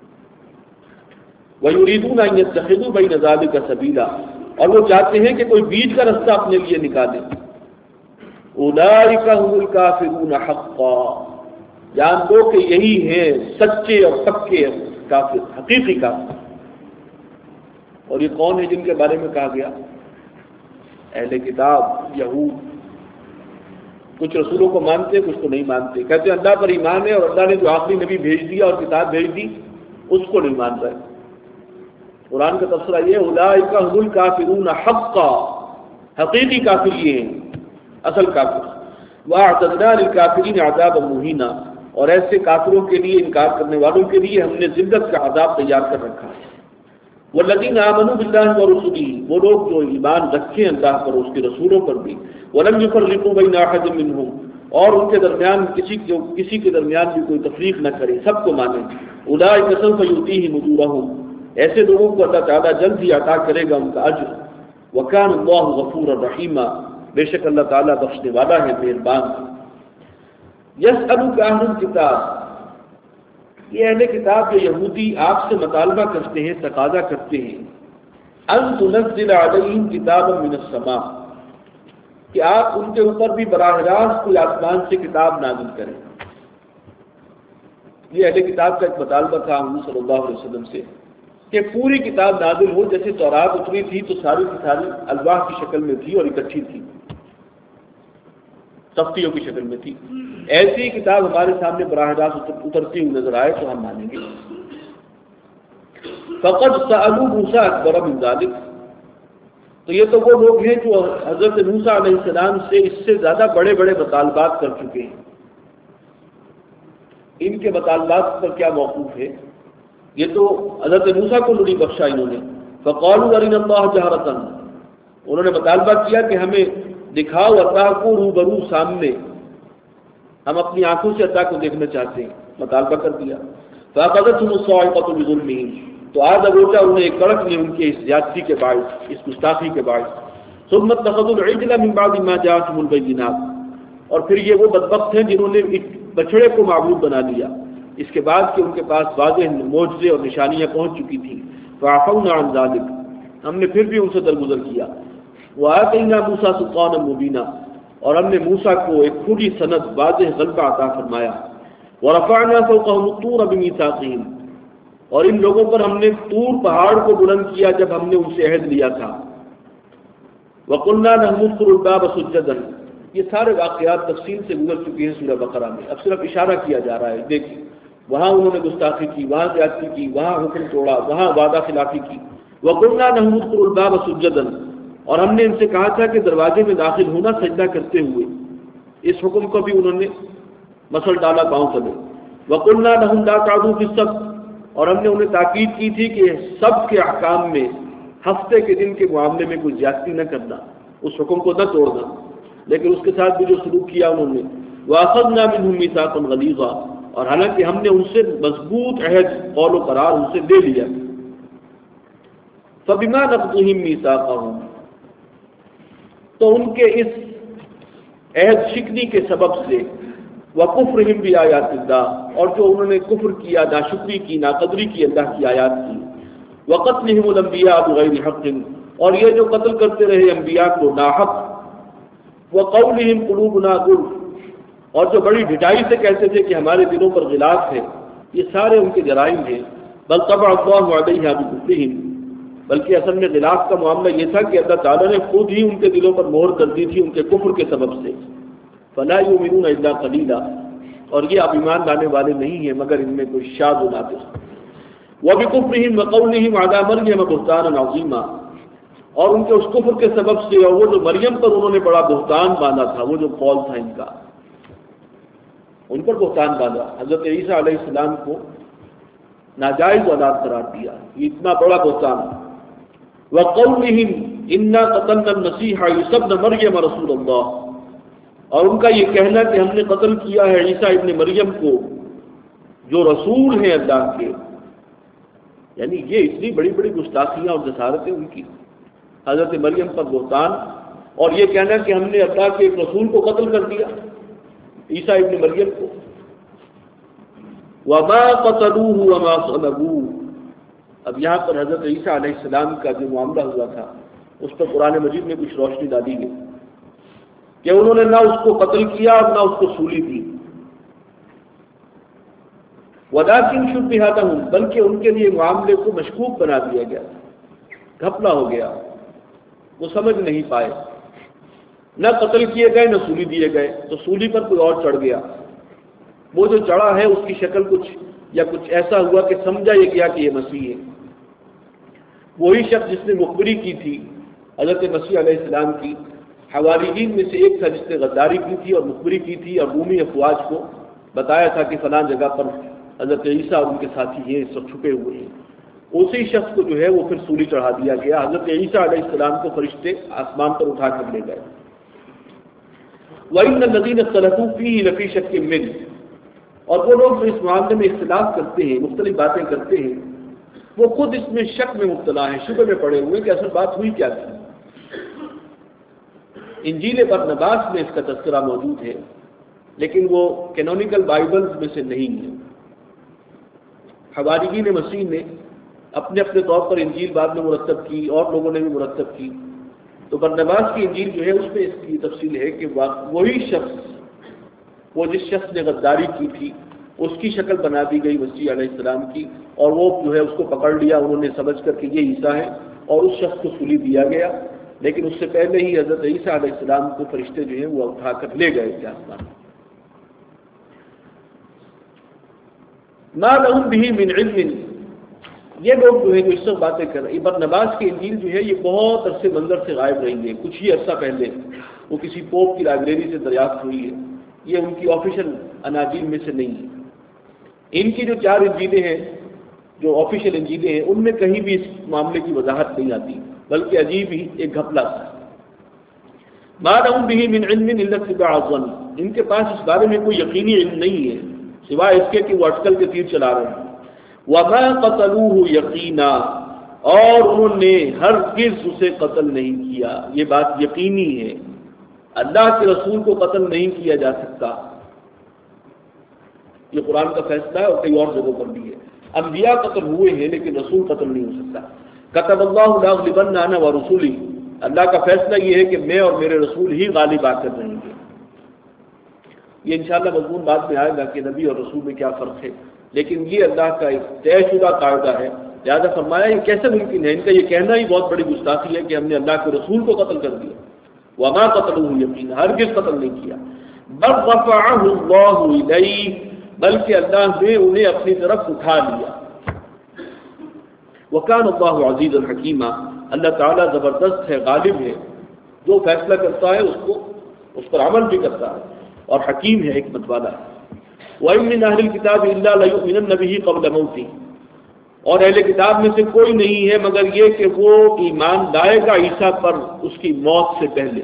وَيُرِيدُونَ أَن يَتَّخِذُوا بَيْنَ ذَلِكَ سَبِيلًا، اور وہ چاہتے ہیں کہ کوئی بیچ کا رستہ اپنے لیے نکالیں۔ أُولَٰئِكَ هُمُ الْكَافِرُونَ حَقًّا، جان دو کہ یہی ہیں سچے اور پکے کافر، حقیقی کافر۔ اور یہ کون ہے جن کے بارے میں کہا گیا؟ اہل کتاب، یہود، کچھ رسولوں کو مانتے، کچھ کو نہیں مانتے، کہتے ہیں اللہ پر ایمان ہے اور اللہ نے جو آخری نبی بھیج دیا اور کتاب بھیج دی اس کو نہیں مان رہے۔ قرآن کا تبصرہ یہ اولئک هم الکافرون حقا، حقیقی کافر یہ ہیں، اصل کافر۔ واعتدنا للکافرین عذابا مہینا، اور ایسے کافروں کے لیے، انکار کرنے والوں کے لیے ہم نے ذلت کا عذاب تیار کر رکھا ہے۔ والذین آمنوا باللہ ورسلہ، وہ لوگ جو ایمان رکھیں اللہ پر، اس کے رسولوں پر بھی، ولم یفرقوا بین احد منہم، اور ان کے درمیان کسی جو کسی کے درمیان بھی کوئی تفریق نہ کرے، سب کو مانیں۔ اولئک سوف یؤتیہم اجورہم، ایسے لوگوں کو اللہ تعالیٰ جلد ہی عطا کرے گا ان کا اجر. وکان اللہ غفور الرحیم، بے شک اللہ تعالیٰ بخشنے والا ہے، مہربان. یسألک اہل الکتاب، یہ اہل کتاب یا یہودی آپ سے مطالبہ کرتے ہیں، تقاضا کرتے ہیں، ان تنزل علیہم کتابا من السماء، کہ آپ ان کے اوپر بھی براہ راست کوئی آسمان سے کتاب نازل کریں. یہ اہل کتاب کا ایک مطالبہ تھا حضور صلی اللہ علیہ وسلم سے کہ پوری کتاب نازل ہو. جیسے تورات اتری تھی تو ساری کی ساری الواح کی شکل میں تھی اور اکٹھی تھی، تختیوں کی شکل میں تھی. ایسی کتاب ہمارے سامنے براہ راست اترتی ہوئی نظر آئے تو ہم مانیں گے. فقد سألوا موسیٰ اکبر من ذلک، تو یہ تو وہ لوگ ہیں جو حضرت موسیٰ علیہ السلام سے اس سے زیادہ بڑے بڑے مطالبات کر چکے ہیں. ان کے مطالبات پر کیا موقوف ہے؟ یہ تو حضرت موسیٰ کو نہیں بخشا انہوں نے. فقالوا ارنا اللہ جہرۃ، انہوں نے مطالبہ کیا کہ ہمیں دکھاؤ اللہ کو روبرو سامنے، ہم اپنی آنکھوں سے اللہ کو دیکھنا چاہتے ہیں، مطالبہ کر دیا. فأخذتهم الصاعقة بظلمهم، تو آج دبوچا انہیں ایک کڑک نے ان کے اس زیادتی کے باعث، اس گستاخی کے باعث. ثم اتخذوا العجل من بعد ما جاءتهم البينات، اور پھر یہ وہ بدبخت ہیں جنہوں نے ایک بچڑے کو معبود بنا لیا اس کے بعد کہ ان کے پاس واضح معجزے اور نشانیاں پہنچ چکی تھیں. فعفونا عن ذلك، ہم نے پھر بھی ان سے درگزر کیا. وآتینا موسیٰ سلطانا مبینا، اور ہم نے موسیٰ کو ایک کھلی سند واضح غلبہ عطا فرمایا. ورفعنا فوقهم الطور بميثاقهم، اور ان لوگوں پر ہم نے طور پہاڑ کو بلند کیا جب ہم نے ان سے عہد لیا تھا. وقلنا لهم ادخلوا الباب سجدا، یہ سارے واقعات تفصیل سے گزر چکے ہیں سورہ بقرہ میں، اب صرف اشارہ کیا جا رہا ہے. دیکھیں وہاں انہوں نے گستاخی کی، وہاں زیادتی کی، وہاں حکم توڑا، وہاں وعدہ خلافی کی. وقلنا لهم ادخلوا الباب سجدا، اور ہم نے ان سے کہا تھا کہ دروازے میں داخل ہونا سجدہ کرتے ہوئے. اس حکم کو بھی انہوں نے مسل ڈالا پاؤں تلے. وقلنا لهم لا تعدوا في السبت، اور ہم نے انہیں تاکید کی تھی کہ سب کے احکام میں ہفتے کے دن کے معاملے میں کوئی زیادتی نہ کرنا، اس حکم کو نہ توڑنا. لیکن اس کے ساتھ بھی جو سلوک کیا انہوں نے. وَأَخَذْنَا مِنْهُمْ مِيثَاقًا غَلِيظًا، اور حالانکہ ہم نے ان سے مضبوط عہد قول و قرار ان سے لے لیا. فَبِمَا نَقْضِهِمْ مِيثَاقَهُمْ، تو ان کے اس عہد شکنی کے سبب سے، وَكُفْرِهِمْ بِآيَاتِ اللَّهِ، اور جو انہوں نے کفر کیا، ناشکری کی، ناقدری کی اللہ کی آیات کی. وَقَتْلِهِمُ الْأَنْبِيَاءَ بِغَيْرِ حَقٍّ، اور یہ جو قتل کرتے رہے انبیاء کو ناحق. وَقَوْلِهِمْ قُلُوبُنَا غُلْفٌ، اور جو بڑی ڈھٹائی سے کہتے تھے کہ ہمارے دلوں پر غلاف ہے. یہ سارے ان کے جرائم ہیں. بل طبع اللہ علیہا بکفرہم، بلکہ اصل میں غلاف کا معاملہ یہ تھا کہ اللہ تعالیٰ نے خود ہی ان کے دلوں پر مہر کر دی تھی ان کے کفر کے سبب سے. فلا یؤمنون الا قلیلا، اور یہ اب ایمان لانے والے نہیں ہیں مگر ان میں کوئی شاذ و نادر. وبکفرہم وقولہم علی مریم بہتانا عظیما، اور ان کے اس کفر کے سبب سے، اور وہ جو مریم پر انہوں نے بڑا بہتان باندھا تھا، وہ جو قول تھا ان کا، ان پر بہتان باندھا، حضرت عیسیٰ علیہ السلام کو ناجائز اولاد قرار دیا، یہ اتنا بڑا بہتان. وقولہم انا قتلنا المسیح عیسی ابن مریم رسول اللہ، اور ان کا یہ کہنا کہ ہم نے قتل کیا ہے عیسیٰ ابن مریم کو جو رسول ہیں اللہ کے. یعنی یہ اتنی بڑی بڑی گستاخیاں اور جسارتیں ان کی، حضرت مریم پر بہتان، اور یہ کہنا کہ ہم نے اللہ کے ایک رسول کو قتل کر دیا، عیسیٰ ابن مریم کو. وما قتلوه وما صلبوه، اب یہاں پر حضرت عیسیٰ علیہ السلام کا جو معاملہ ہوا تھا اس پر قرآن مجید میں کچھ روشنی ڈالی گئی کہ انہوں نے نہ اس کو قتل کیا اور نہ اس کو سولی دی. ولكن شبه لهم، بلکہ ان کے لیے معاملے کو مشکوک بنا دیا گیا، گھپلا ہو گیا، وہ سمجھ نہیں پائے. نہ قتل کیے گئے نہ سولی دیے گئے، تو سولی پر کوئی اور چڑھ گیا. وہ جو چڑھا ہے اس کی شکل کچھ یا کچھ ایسا ہوا کہ سمجھا یہ گیا کہ یہ مسیح ہے. وہی شخص جس نے مخبری کی تھی حضرت مسیح علیہ السلام کی، حواریین میں سے ایک تھا جس نے غداری کی تھی اور مخبری کی تھی اور رومی افواج کو بتایا تھا کہ فلاں جگہ پر حضرت عیسیٰ اور ان کے ساتھی یہ اس وقت چھپے ہوئے ہیں. اسی شخص کو جو ہے وہ پھر سولی چڑھا دیا گیا. حضرت عیسیٰ علیہ السلام کو فرشتے آسمان پر اٹھا کر لے گئے. وَإِنَّ الَّذِينَ اخْتَلَفُوا فِيهِ لَفِي شَكٍّ مِّنْهُ، اور وہ لوگ جو اس معاملے میں اختلاف کرتے ہیں، مختلف باتیں کرتے ہیں، وہ خود اس میں شک میں مبتلا ہے، شبہ میں پڑے ہوئے کہ اصل بات ہوئی کیا تھی۔ انجیل برنباس میں اس کا تذکرہ موجود ہے، لیکن وہ کینونیکل بائبلز میں سے نہیں ہے۔ حواریین مسیح نے اپنے اپنے طور پر انجیل بعد میں مرتب کی، اور لوگوں نے بھی مرتب کی، تو برنباس کی انجیل جو ہے اس میں اس کی تفصیل ہے کہ وہی شخص، وہ جس شخص نے غداری کی تھی، اس کی شکل بنا دی گئی مسیح علیہ السلام کی، اور وہ جو ہے اس کو پکڑ لیا انہوں نے سمجھ کر کہ یہ عیسیٰ ہے، اور اس شخص کو سولی دیا گیا۔ لیکن اس سے پہلے ہی حضرت عیسیٰ علیہ السلام کو فرشتے جو ہیں وہ اٹھا کر لے گئے تھے آسمان۔ ما لهم به من علم، یہ لوگ جو ہے جو اس سے باتیں کر رہے ہیں، برنباس کی انجیل جو ہے یہ بہت عرصے منظر سے غائب رہیں گے، کچھ ہی عرصہ پہلے وہ کسی پوپ کی لائبریری سے دریافت ہوئی ہے، یہ ان کی آفیشل اناجیل میں سے نہیں ہے۔ ان کی جو چار انجیلیں ہیں، جو آفیشل انجیلیں ہیں، ان میں کہیں بھی اس معاملے کی وضاحت نہیں آتی، بلکہ عجیب ہی ایک گھپلا تھا۔ ما لهم به من علم الا اتباع الظن، ان کے پاس اس بارے میں کوئی یقینی علم نہیں ہے سوائے اس کے کہ وہ اٹکل کے تیر چلا رہے ہیں۔ وما قتلوه یقینا، اور انہوں نے ہرگز اسے قتل نہیں کیا، یہ بات یقینی ہے، اللہ کے رسول کو قتل نہیں کیا جا سکتا، یہ قرآن کا فیصلہ ہے اور کئی اور جگہوں پر بھی ہے۔ انبیاء قتل ہوئے ہیں لیکن رسول قتل نہیں ہو سکتا۔ کتب اللہ لاغلبن انا ورسولی، اللہ کا فیصلہ یہ ہے کہ میں اور میرے رسول ہی غالب آ کر رہیں گے۔ یہ انشاءاللہ مضمون بعد میں آئے گا کہ نبی اور رسول میں کیا فرق ہے، لیکن یہ اللہ کا ایک طے شدہ قاعدہ ہے، لہٰذا فرمایا یہ کیسے ممکن ہے، ان کا یہ کہنا ہی بہت بڑی گستاخی ہے کہ ہم نے اللہ کے رسول کو قتل کر دیا۔ وما قتلوه یقینا، ہرگز قتل نہیں کیا۔ بل رفعه اللہ الیہ، بلکہ اللہ نے انہیں اپنی طرف اٹھا لیا۔ وکان اللہ عزیزا حکیما، اللہ تعالیٰ زبردست ہے، غالب ہے، جو فیصلہ کرتا ہے اس کو اس پر عمل بھی کرتا ہے، اور حکیم ہے، حکمت والا ہے۔ وَإِن مِّنْ أَهْلِ الْكِتَابِ إِلَّا لَيُؤْمِنَنَّ بِهِ قَبْلَ مَوْتِهِ، اور اہل کتاب میں سے کوئی نہیں ہے مگر یہ کہ وہ ایمان لائے گا عیسیٰ پر اس کی موت سے پہلے،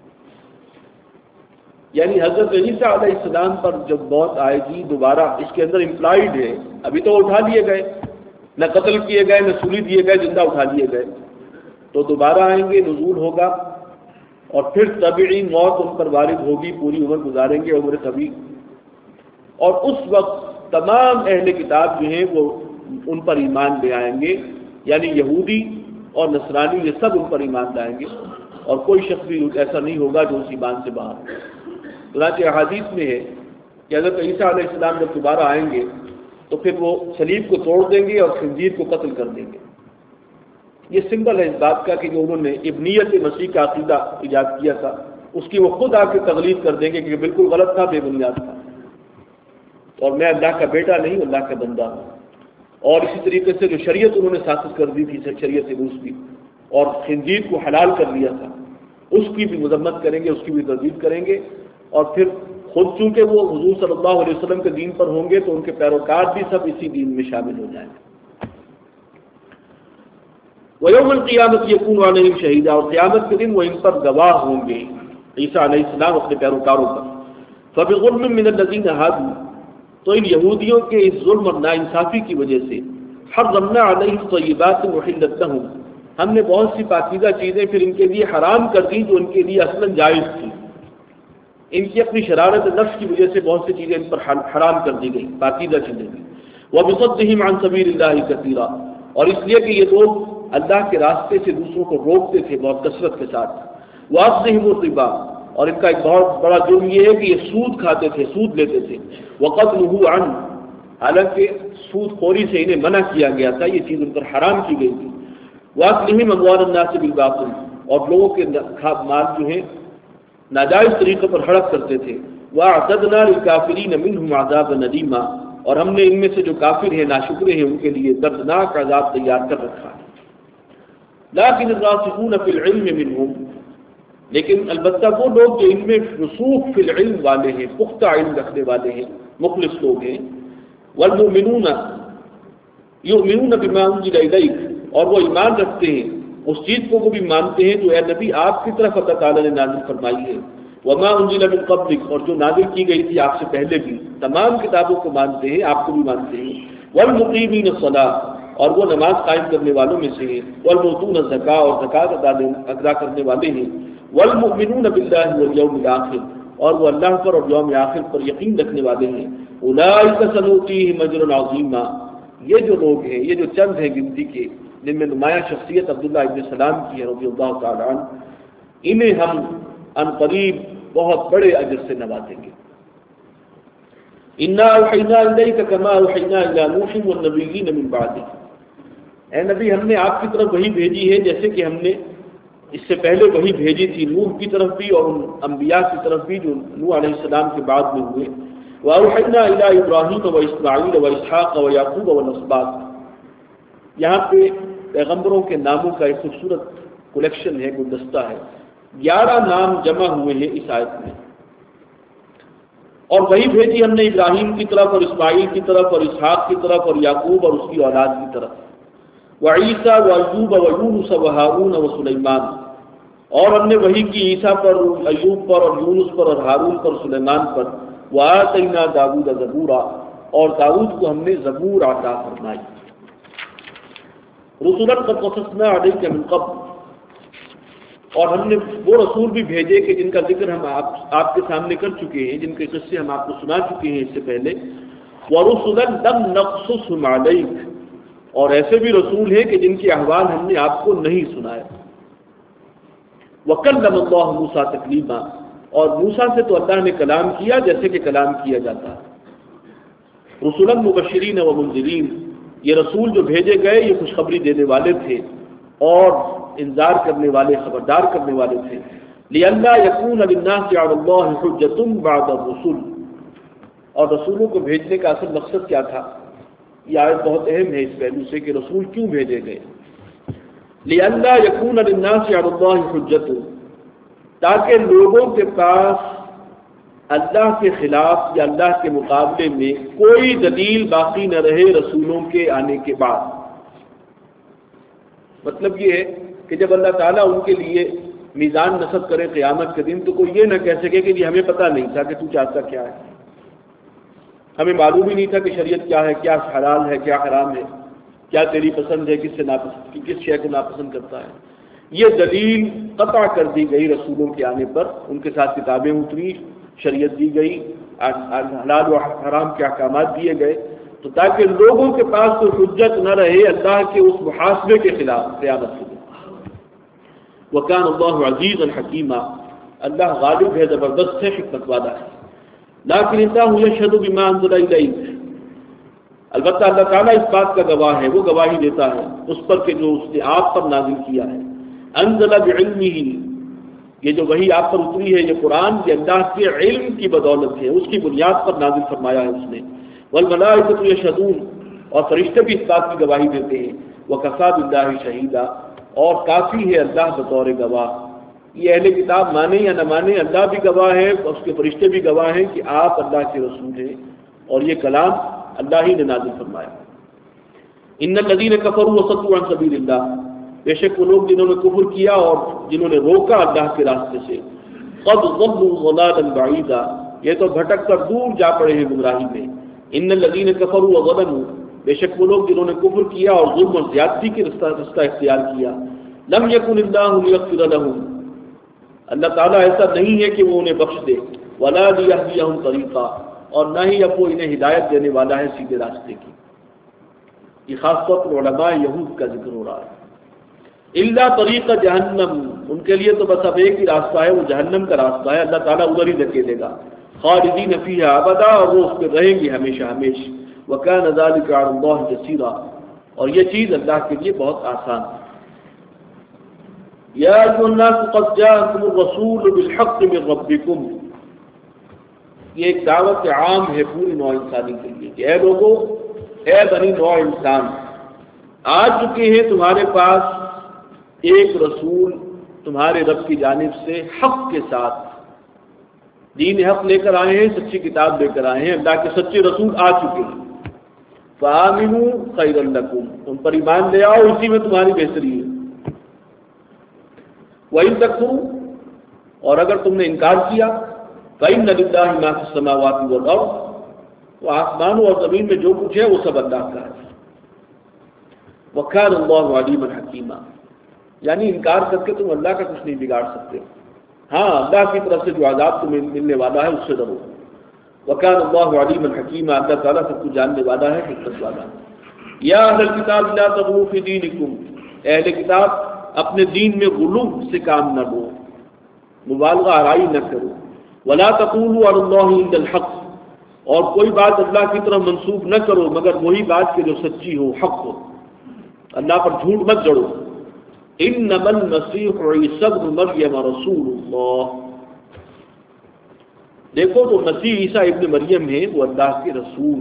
یعنی حضرت عیسیٰ علیہ السلام پر جب موت آئے گی دوبارہ، اس کے اندر امپلائڈ ہے، ابھی تو اٹھا لیے گئے، نہ قتل کیے گئے، نہ سولی دیے گئے، زندہ اٹھا لیے گئے، تو دوبارہ آئیں گے، نزول ہوگا، اور پھر طبعی موت ان پر وارد ہوگی، پوری عمر گزاریں گے، عمر طبی، اور اس وقت تمام اہل کتاب جو ہیں وہ ان پر ایمان لے آئیں گے، یعنی یہودی اور نصرانی یہ سب ان پر ایمان لائیں گے، اور کوئی شخص بھی ایسا نہیں ہوگا جو اس ایمان سے باہر۔ چنانچہ احادیث میں ہے کہ حضرت عیسیٰ علیہ السلام جب دوبارہ آئیں گے تو پھر وہ صلیب کو توڑ دیں گے اور خنزیر کو قتل کر دیں گے۔ یہ سمبل ہے اس بات کا کہ جو انہوں نے ابنیت مسیح کا عقیدہ ایجاد کیا تھا اس کی وہ خود آ کے تغلیظ کر دیں گے کہ بالکل غلط تھا، بے بنیاد تھا، اور میں اللہ کا بیٹا نہیں، اللہ کا بندہ ہوں۔ اور اسی طریقے سے جو شریعت انہوں نے ساخت کر دی تھی، شریعت روس کی، اور خنزیر کو حلال کر لیا تھا، اس کی بھی مذمت کریں گے، اس کی بھی تردید کریں گے، اور پھر خود چونکہ وہ حضور صلی اللہ علیہ وسلم کے دین پر ہوں گے تو ان کے پیروکار بھی سب اسی دین میں شامل ہو جائیں گے۔ وَيَوْمَ الْقِيَامَةِ يَكُونُ عَلَيْهِمْ شَهِيدًا، اور قیامت کے دن وہ ان پر گواہ ہوں گے، عیسیٰ علیہ السلام اپنے پیروکاروں پر۔ فَبِظُلْمٍ مِّنَ الَّذِينَ هَادُوا، تو ان یہودیوں کے اس ظلم اور ناانصافی کی وجہ سے حرمنا علیہم طیبات احلت لہم، ہم نے بہت سی پاکیزہ چیزیں پھر ان کے لیے حرام کر دی جو ان کے لیے اصلاً جائز تھی، ان کی اپنی شرارت نفس کی وجہ سے بہت سی چیزیں ان پر حرام کر دی گئی، پاکیزہ چیزیں بھی۔ وبصدہم عن سبیل اللہ کثیرا، اور اس لیے کہ یہ لوگ اللہ کے راستے سے دوسروں کو روکتے تھے بہت کثرت کے ساتھ۔ واخذہم الربا، اور ان کا ایک بہت بڑا جرم یہ ہے کہ یہ سود کھاتے تھے، سود لیتے تھے۔ وقد نہوا عنہ، حالانکہ سود خوری سے انہیں منع کیا گیا تھا، یہ چیز ان پر حرام کی گئی تھی۔ واکلہم اموال الناس بالباطل، اور لوگوں کے مال جو ہیں ناجائز طریقے پر ہڑپ کرتے تھے۔ واعتدنا للکافرین منہم عذابا الیما، اور ہم نے ان میں سے جو کافر ہیں ناشکرے ہیں ان کے لیے دردناک عذاب تیار کر رکھا ہے۔ لیکن الراسخون فی العلم منہم، لیکن البتہ وہ لوگ جو ان میں رسوخ فی العلم والے ہیں، پختہ علم رکھنے والے ہیں، مخلص لوگ ہیں، والمؤمنون یؤمنون بما انزل الیک، اور وہ ایمان رکھتے ہیں اس چیز کو وہ بھی مانتے ہیں جو اے نبی آپ کی طرف اللہ تعالیٰ نے نازل فرمائی ہے، وما انزل من قبلک، اور جو نازل کی گئی تھی آپ سے پہلے بھی، تمام کتابوں کو مانتے ہیں، آپ کو بھی مانتے ہیں، والمقیمین الصلاۃ، اور وہ نماز قائم کرنے والوں میں سے ہیں، والمؤتون الزکاۃ اور زکات ادا کرنے والے ہیں، والمؤمنون باللہ والیوم الآخر اور وہ اللہ پر اور یوم آخر پر یقین رکھنے والے ہیں، اولئک سنؤتیہم اجرا عظیما، یہ جو لوگ ہیں، یہ جو چند ہیں گنتی کے جن میں نمایاں شخصیت عبداللہ ابن سلام کی ہے رضی اللہ تعالی عنہ، انہیں ہم ان قریب بہت بڑے اجر سے نوازیں گے۔ انا اوحینا الیک کما اوحینا الی نوح والنبیین من بعدہ، اے نبی ہم نے آپ کی طرف وحی بھیجی ہے جیسے کہ ہم نے اس سے پہلے وحی بھیجی تھی نوح کی طرف بھی اور ان انبیاء کی طرف بھی جو نوح علیہ السلام کے بعد میں ہوئے، واوحینا الی ابراہیم واسماعیل واسحاق ویعقوب والاسباط، یہاں پہ پیغمبروں کے ناموں کا ایک خوبصورت کلیکشن ہے، گلدستہ ہے، گیارہ نام جمع ہوئے ہیں اس آیت میں، اور وہی بھیجی ہم نے ابراہیم کی طرف اور اسماعیل کی طرف اور اسحاق کی طرف اور یعقوب اور اس کی اولاد کی طرف، وعیسیٰ وایوب ویونس وہارون وسلیمان، اور ہم نے وہی کی عیسیٰ پر، ایوب پر اور یونس پر اور ہارون پر، سلیمان پر، وآتینا داؤد زبورا، اور داؤد کو ہم نے زبور عطا فرمائی، رسلا قد قصصنا علیک من قبل، اور ہم نے وہ رسول بھی بھیجے کہ جن کا ذکر ہم آپ, آپ کے سامنے کر چکے ہیں، جن کے قصے ہم آپ کو سنا چکے ہیں اس سے پہلے، ورسلا لم نقصصهم علیک، اور ایسے بھی رسول ہیں کہ جن کے احوال ہم نے آپ کو نہیں سنایا، وکلم اللہ موسیٰ تکلیما، اور موسیٰ سے تو اللہ نے کلام کیا جیسے کہ کلام کیا جاتا ہے، رسلا مبشرین ومنذرین، یہ رسول جو بھیجے گئے یہ خوشخبری دینے والے تھے اور انذار کرنے والے، خبردار کرنے والے تھے، لئلا یکون للناس علی اللہ حجۃ بعد الرسل، اور رسولوں کو بھیجنے کا اصل مقصد کیا تھا؟ یہ آیت بہت اہم ہے اس پہلو سے کہ رسول کیوں بھیجے گئے، لئلا یکون للناس علی اللہ حجۃ، تاکہ لوگوں کے پاس اللہ کے خلاف یا اللہ کے مقابلے میں کوئی دلیل باقی نہ رہے رسولوں کے آنے کے بعد۔ مطلب یہ ہے کہ جب اللہ تعالیٰ ان کے لیے میزان نصب کرے قیامت کے دن تو کوئی یہ نہ کہہ سکے کہ جی ہمیں پتہ نہیں تھا کہ تو چاہتا کیا ہے، ہمیں معلوم ہی نہیں تھا کہ شریعت کیا ہے، کیا حلال ہے، کیا حرام ہے، کیا تیری پسند ہے، کس سے ناپسند، کس شے کو ناپسند کرتا ہے۔ یہ دلیل قطع کر دی گئی رسولوں کے آنے پر، ان کے ساتھ کتابیں اتری، شریعت دی گئی، حلال و حرام کے احکامات دیے گئے، تو تاکہ لوگوں کے پاس کوئی حجت نہ رہے اللہ کے اس محاسبے کے خلاف قیامت کے دن۔ وَكَانَ اللَّهُ عَزِيزًا حَكِيمًا، اللہ غالب ہے، زبردست ہے، حکمت والا ہے۔ لَٰكِنِ اللَّهُ يَشْهَدُ بِمَا أَنزَلَ إِلَيْكَ، البتہ اللہ تعالیٰ اس بات کا گواہ ہے، وہ گواہی دیتا ہے اس پر کہ جو اس نے آپ پر نازل کیا ہے، أَنزَلَ بِعِلْمِهِ، یہ جو وحی آپ پر اتری ہے، یہ قرآن یہ اللہ کے علم کی بدولت ہے، اس کی بنیاد پر نازل فرمایا ہے اس نے، والملائکۃ یشہدون، اور فرشتے بھی اس بات کی گواہی دیتے ہیں، وکفیٰ باللہ شہیدا، اور کافی ہے اللہ بطور گواہ۔ یہ اہل کتاب مانے یا نہ مانے، اللہ بھی گواہ ہے، اس کے فرشتے بھی گواہ ہیں کہ آپ اللہ کے رسول ہیں، اور یہ کلام اللہ ہی نے نازل فرمایا۔ ان الذین کفروا وصدوا عن سبیل اللہ، بے شک وہ لوگ جنہوں نے کفر کیا اور جنہوں نے روکا اللہ کے راستے سے، قد ضلوا ضلالا بعیدا، یہ تو بھٹک کر دور جا پڑے ہیں گمراہی میں۔ ان الذین کفروا وظلموا، بے شک وہ لوگ جنہوں نے کفر کیا اور ظلم اور زیادتی کی رستہ رستہ اختیار کیا، لم یکن اللہ لیغفر لهم، اللہ تعالیٰ ایسا نہیں ہے کہ وہ انہیں بخش دے، ولا لیہدیہم طریقا، اور نہ ہی اب وہ انہیں ہدایت دینے والا ہے سیدھے راستے کی۔ یہ خاص طور پر علماء یہود کا ذکر ہو رہا ہے۔ الا طریق جہنم، ان کے لیے تو بس اب ایک ہی راستہ ہے، وہ جہنم کا راستہ ہے، اللہ تعالیٰ ادھر ہی دھکیلے گا، خالدین فیہا ابدا، اور وہ اس پہ رہیں گے ہمیشہ ہمیش، وکان ذلک علی اللہ یسیرا، اور یہ چیز اللہ کے لیے بہت آسان ہے۔ یا ایھا الناس قد جاءکم الرسول بالحق من ربکم، یہ ایک دعوت عام ہے پوری نوع انسانی کے لیے کہ اے لوگو، اے بنی نوع انسان، آ چکے ہیں تمہارے پاس ایک رسول تمہارے رب کی جانب سے حق کے ساتھ، دین حق لے کر آئے ہیں، سچی کتاب لے کر آئے ہیں، اللہ کے سچے رسول آ چکے ہیں، فآمنوا خیرا لکم، ان پر ایمان لے آؤ، اسی میں تمہاری بہتری ہے۔ وَإِن تَكْفُرُوا، اور اگر تم نے انکار کیا، فَإِنَّ لِلَّهِ مَا فِي السَّمَاوَاتِ وَالْأَرْضِ، تو آسمانوں اور زمین میں جو کچھ ہے وہ سب اللہ کا ہے۔ وَكَانَ اللَّهُ عَلِيمًا حَكِيمًا، یعنی انکار کر کے تم اللہ کا کچھ نہیں بگاڑ سکتے. ہاں اللہ کی طرف سے جو عذاب تمہیں ملنے والا ہے اس سے ڈرو. وَكَانَ اللَّهُ عَلِيمًا حَكِيمًا، اللہ تعالیٰ سب کچھ جاننے والا ہے، حکمت والا ہے. یا اہل الکتاب لا تغلوا فی دینکم، اہل کتاب اپنے دین میں غلو سے کام نہ لو، مبالغہ آرائی نہ کرو. ولا تقولوا علی اللہ الا الحق، اور کوئی بات اللہ کی طرف منسوب نہ کرو مگر وہی بات کہ جو سچی ہو، حق ہو. اللہ پر جھوٹ مت جڑو. انما المسیح عیسی ابن مریم رسول اللہ، دیکھو تو مسیح عیسیٰ ابن مریم ہے، وہ اللہ کے رسول.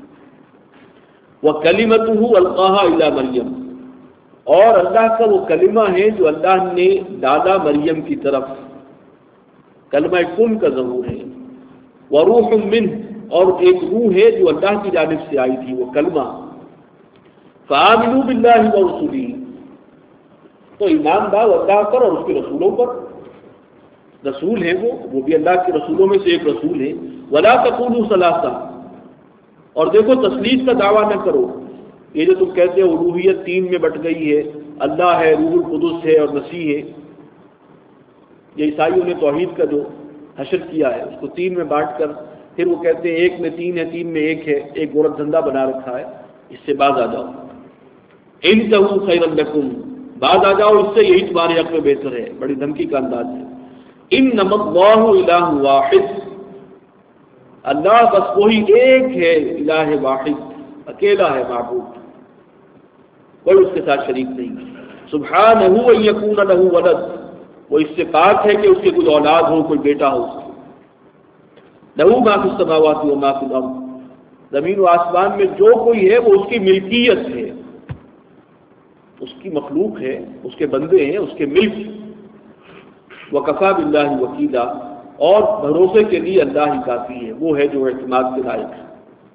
وَكَلِمَتُهُ أَلْقَاهَا إِلَى مریم، اور اللہ کا وہ کلمہ ہے جو اللہ نے ڈالا مریم کی طرف، کلمہ کن کا ظہور ہے. وَرُوحٌ مِّنْهُ، اور ایک روح ہے جو اللہ کی جانب سے آئی تھی، وہ کلمہ. فَآمِنُوا بِاللَّهِ وَرُسُلِهِ، تو ایمان لاؤ اللہ پر اور اس کے رسولوں پر. رسول ہیں وہ وہ بھی اللہ کے رسولوں میں سے ایک رسول ہے. وَلَا تَقُولُوا ثَلَاثَةٌ، اور دیکھو تثلیث کا دعویٰ نہ کرو. یہ جو تم کہتے ہو الوہیت تین میں بٹ گئی ہے، اللہ ہے، روح القدس ہے اور مسیح ہے، یہ عیسائیوں نے توحید کا جو حشر کیا ہے اس کو تین میں بانٹ کر پھر وہ کہتے ہیں ایک میں تین ہے، تین میں ایک ہے، ایک گورکھ دھندا بنا رکھا ہے. اس سے باز آ جاؤ. انتہوا خیرا لکم، باز آ جاؤ اس سے، یہی تمہارے حق میں بہتر ہے. بڑی دھمکی کا انداز ہے. انما اللہ الہ واحد، اللہ بس وہی ایک ہے، الہ واحد، اکیلا ہے معبود، کوئی اس کے ساتھ شریک نہیں. سبحانہ ان یکون لہ ولد، وہ اس سے پاک ہے کہ اس کے کوئی اولاد ہو، کوئی بیٹا ہو. لہ ما فی السماوات و ما فی الارض، زمین و آسمان میں جو کوئی ہے وہ اس کی ملکیت ہے، اس کی مخلوق ہے، اس کے بندے ہیں، اس کے ملک. وکفی باللہ وکیلا، اور بھروسے کے لیے اللہ ہی کافی ہے، وہ ہے جو اعتماد کے لائق ہے.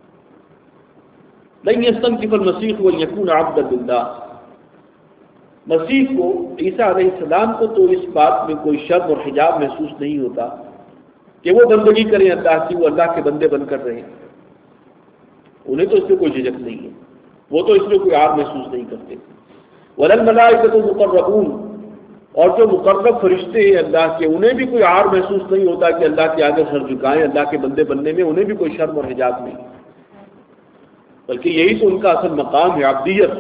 لن یستنکف المسیح ان یکون عبدا للہ، مسیح کو، عیسیٰ علیہ السلام کو تو اس بات میں کوئی شرم اور حجاب محسوس نہیں ہوتا کہ وہ بندگی کریں اللہ کی، وہ اللہ کے بندے بن کر رہیں. انہیں تو اس میں کوئی جھجک نہیں ہے، وہ تو اس میں کوئی عار محسوس نہیں کرتے. ولا الملائکۃ المقربون، اور جو مقرب فرشتے ہیں اللہ کے، انہیں بھی کوئی عار محسوس نہیں ہوتا کہ اللہ کے آگے سر جھکائیں، اللہ کے بندے بننے میں انہیں بھی کوئی شرم اور حجاب نہیں، بلکہ یہی تو ان کا اصل مقام ہے، عبدیت.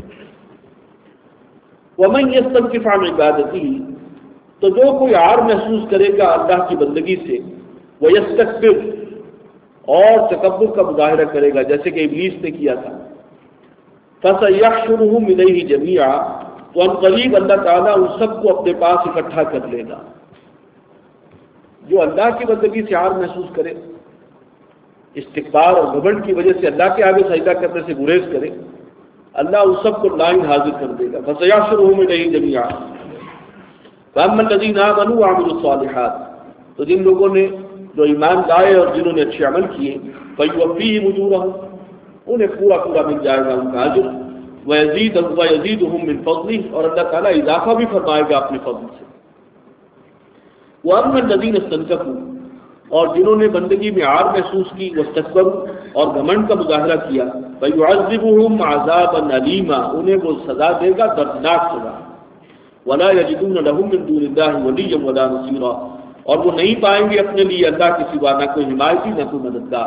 ومن یستنکف عن عبادتہ، تو جو کوئی عار محسوس کرے گا اللہ کی بندگی سے، ویستکبر، اور تکبر کا مظاہرہ کرے گا جیسے کہ ابلیس نے کیا تھا، فسیحشرہم الیہ جمیعا، تو ان قریب اللہ تعالیٰ ان سب کو اپنے پاس اکٹھا کر لے گا. جو اللہ کی بندگی سے عار محسوس کرے، استکبار اور گھمنڈ کی وجہ سے اللہ کے آگے سجدہ کرنے سے گریز کرے، اللہ ان سب کو لائن حاضر کر دے گا. فسیحشرہم الیہ جمیعا. فاما الذین آمنوا وعملوا الصالحات، تو جن لوگوں نے جو ایمان لائے اور جنہوں نے اچھے عمل کیے، فیوفیہم اجورہم، انہیں پورا پورا مل جائے گا ان کا اجر. وَيَزِيدُ وَيَزِيدُهُم مِّن فَضْلِهِ، اور اللہ تعالیٰ اضافہ بھی فرمائے گا اپنے فضل سے. وَأَمَّا الَّذِينَ اسْتَنكَفُوا، اور جنہوں نے بندگی میں عار محسوس کی، وَاسْتَكْبَرُوا، اور گھمنڈ کا مظاہرہ کیا، فَيُعَذِّبُهُمْ عَذَابًا أَلِيمًا، انہیں وہ سزا دے گا، دردناک سزا. وَلَا يَجِدُونَ لَهُم مِّن دُونِ اللَّهِ وَلِيًّا وَلَا نَصِيرًا، اور وہ نہیں پائیں گے اپنے لیے اللہ کے سوا نہ کوئی حمایتی نہ کوئی مددگار.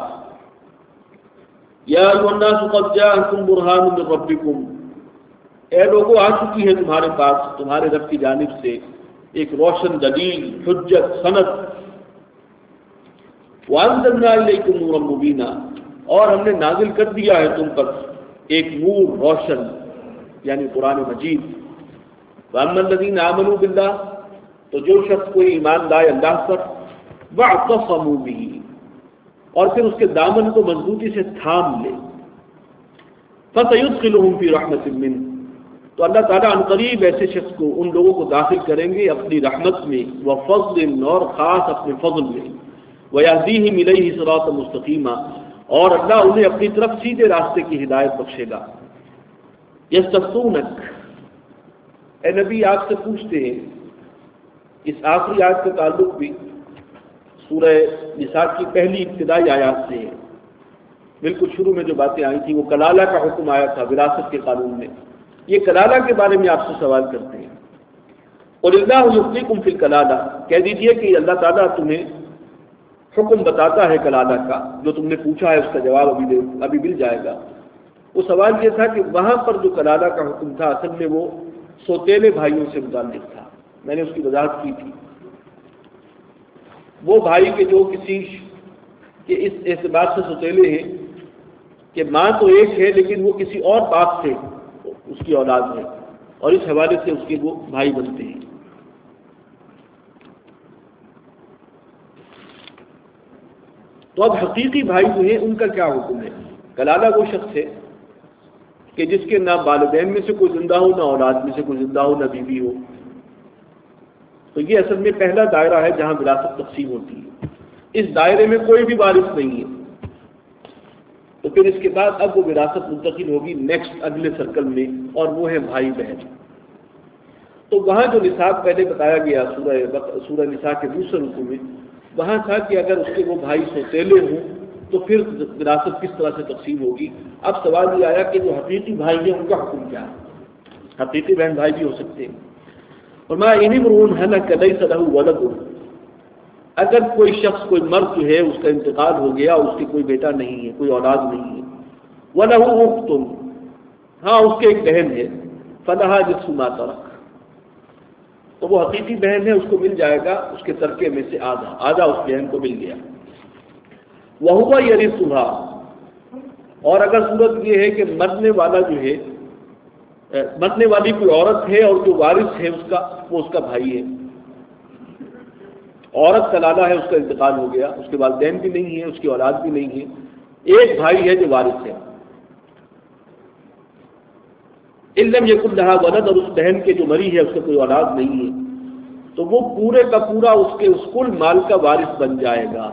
یا ایھا الناس قد جاءکم برہان من ربکم، اے لوگوں آ چکی ہے تمہارے پاس تمہارے رب کی جانب سے ایک روشن دلیل، حجت، سند. وانزلنا الیکم نورا مبینا، اور ہم نے نازل کر دیا ہے تم پر ایک نور روشن، یعنی قرآن مجید. واما الذین آمنوا باللہ، تو جو شخص کوئی ایمان لائے اللہ پر، واعتصموا بہ، اور پھر اس کے دامن کو مضبوطی سے تھام لے، فسیدخلہم فی رحمۃ منہ، تو اللہ تعالیٰ عنقریب ایسے شخص کو، ان لوگوں کو داخل کریں گے اپنی رحمت میں، وفضل، اور خاص اپنے فضل میں، ویہدیہم الیہ صراطا مستقیما، اور اللہ انہیں اپنی طرف سیدھے راستے کی ہدایت بخشے گا. یستفتونک، اے نبی آپ سے پوچھتے ہیں. اس آخری آیت کا تعلق بھی سورہ نساء کی پہلی ابتدائی آیات سے ہے. بالکل شروع میں جو باتیں آئی تھیں وہ کلالہ کا حکم آیا تھا وراثت کے قانون میں، یہ کلالہ کے بارے میں آپ سے سوال کرتے ہیں. اور اللہ یفتیکم فی الکلالہ، کہہ دیجئے کہ اللہ تعالیٰ تمہیں حکم بتاتا ہے کلالہ کا، جو تم نے پوچھا ہے اس کا جواب ابھی دے ابھی مل جائے گا. وہ سوال یہ تھا کہ وہاں پر جو کلالہ کا حکم تھا اصل میں وہ سوتیلے بھائیوں سے متعلق تھا. میں نے اس کی وضاحت کی تھی. وہ بھائی کے جو کسی کے اس اعتبار سے سوتیلے ہیں کہ ماں تو ایک ہے لیکن وہ کسی اور باپ سے اس کی اولاد ہے، اور اس حوالے سے اس کے وہ بھائی بنتے ہیں. تو اب حقیقی بھائی جو ہیں ان کا کیا حکم ہے؟ کلالہ وہ شخص ہے کہ جس کے نہ والدین میں سے کوئی زندہ ہو، نہ اولاد میں سے کوئی زندہ ہو، نہ بیوی ہو. تو یہ اصل میں پہلا دائرہ ہے جہاں وراثت تقسیم ہوتی ہے. اس دائرے میں کوئی بھی وارث نہیں ہے. تو پھر اس کے بعد اب وہ وراثت منتقل ہوگی نیکسٹ اگلے سرکل میں، اور وہ ہے بھائی بہن. تو وہاں جو نصاب پہلے بتایا گیا سورہ سورہ نساء کے دوسرے رکوع میں، وہاں تھا کہ اگر اس کے وہ بھائی سوتیلے ہوں تو پھر وراثت کس طرح سے تقسیم ہوگی. اب سوال یہ آیا کہ جو حقیقی بھائی ہیں ان کا حکم کیا ہے؟ حقیقی بہن بھائی بھی ہو سکتے ہیں. اور میں انہیں مرون ہے نا کدئی صلاح ولد، اگر کوئی شخص کوئی مرد جو ہے اس کا انتقال ہو گیا اور اس کے کوئی بیٹا نہیں ہے، کوئی اولاد نہیں ہے، وَلَهُ أُخْتٌ، ہاں اس کے ایک بہن ہے، فَلَهَا نِصْفُ مَا تَرَكَ، تو وہ حقیقی بہن ہے، اس کو مل جائے گا اس کے ترکے میں سے آدھا، آدھا اس بہن کو مل گیا. وَهُوَ يَرِثُهَا، اور اگر صورت یہ ہے کہ مرنے والا جو ہے، مرنے والی کوئی عورت ہے اور جو وارث ہے اس کا وہ اس کا بھائی ہے. عورت کلالہ ہے، اس کا انتقال ہو گیا، اس کے والدین بھی نہیں ہے، اس کی اولاد بھی نہیں ہے، ایک بھائی ہے جو وارث ہے. إِن لَمْ يَكُنْ لَهَا وَلَدٌ، اور اس بہن کے جو مری ہے اس کا کوئی اولاد نہیں ہے، تو وہ پورے کا پورا اس کے اس کل مال کا وارث بن جائے گا،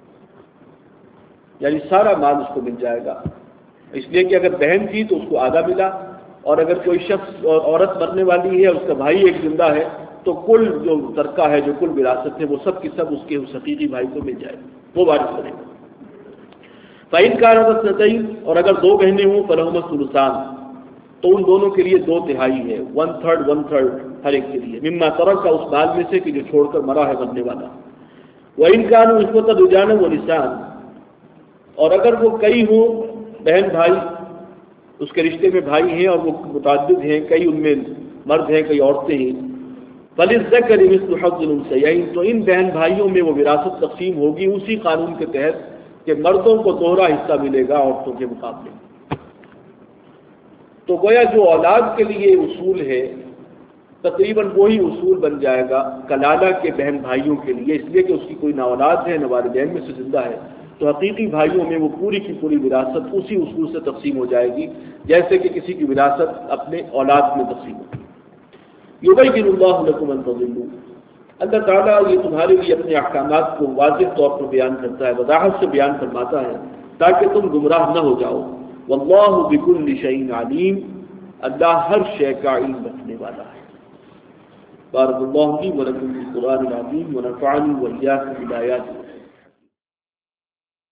یعنی سارا مال اس کو مل جائے گا. اس لیے کہ اگر بہن تھی تو اس کو آدھا ملا، اور اگر کوئی شخص اور عورت مرنے والی ہے، اس کا بھائی ایک زندہ ہے، تو کل جو ترکہ ہے، جو کل وراثت ہے، وہ سب کی سب اس کے اس حقیقی بھائی کو مل جائے گا، وہ وارث بنے گا. فَإِنْ كَانَتْ اثْنَتَيْنِ، اور اگر دو بہنیں ہوں، فَلَهُمَا الثُّلُثَانِ، تو ان دونوں کے لیے دو تہائی ہے، ون تھرڈ ون تھرڈ ہر ایک کے لیے، مما ترک کا اس مال میں سے کہ جو چھوڑ کر مرا ہے مرنے والا. وَإِنْ كَانُوا إِخْوَةً رِجَالًا وَنِسَاءً، اور اگر وہ کئی ہوں بہن بھائی، اس کے رشتے میں بھائی ہیں اور وہ متعدد ہیں، کئی ان میں مرد ہیں کئی عورتیں ہیں، فَلِلذَّكَرِ مِثْلُ حَظِّ الْأُنثَيَيْنِ، تو ان بہن بھائیوں میں وہ وراثت تقسیم ہوگی اسی قانون کے تحت کہ مردوں کو دوہرا حصہ ملے گا عورتوں کے مقابلے. تو گویا جو اولاد کے لیے اصول ہے تقریباً وہی اصول بن جائے گا کلالہ کے بہن بھائیوں کے لیے، اس لیے کہ اس کی کوئی نہ اولاد ہے نہ والدین میں سے زندہ ہے. تو حقیقی بھائیوں میں وہ پوری کی پوری وراثت اسی اصول سے تقسیم ہو جائے گی جیسے کہ کسی کی وراثت اپنے اولاد میں تقسیم ہوتی ہے. یبین اللہ لکم ان تضلوا، اللہ تعالیٰ یہ تمہارے لیے اپنے احکامات کو واضح طور پر بیان کرتا ہے، وضاحت سے بیان فرماتا ہے تاکہ تم گمراہ نہ ہو جاؤ. واللہ بکل شیء علیم، اللہ ہر شے کا علم رکھنے والا ہے. بارک اللہ لی ولکم فی القرآن العظیم ونفعنی وإیاکم بالآیات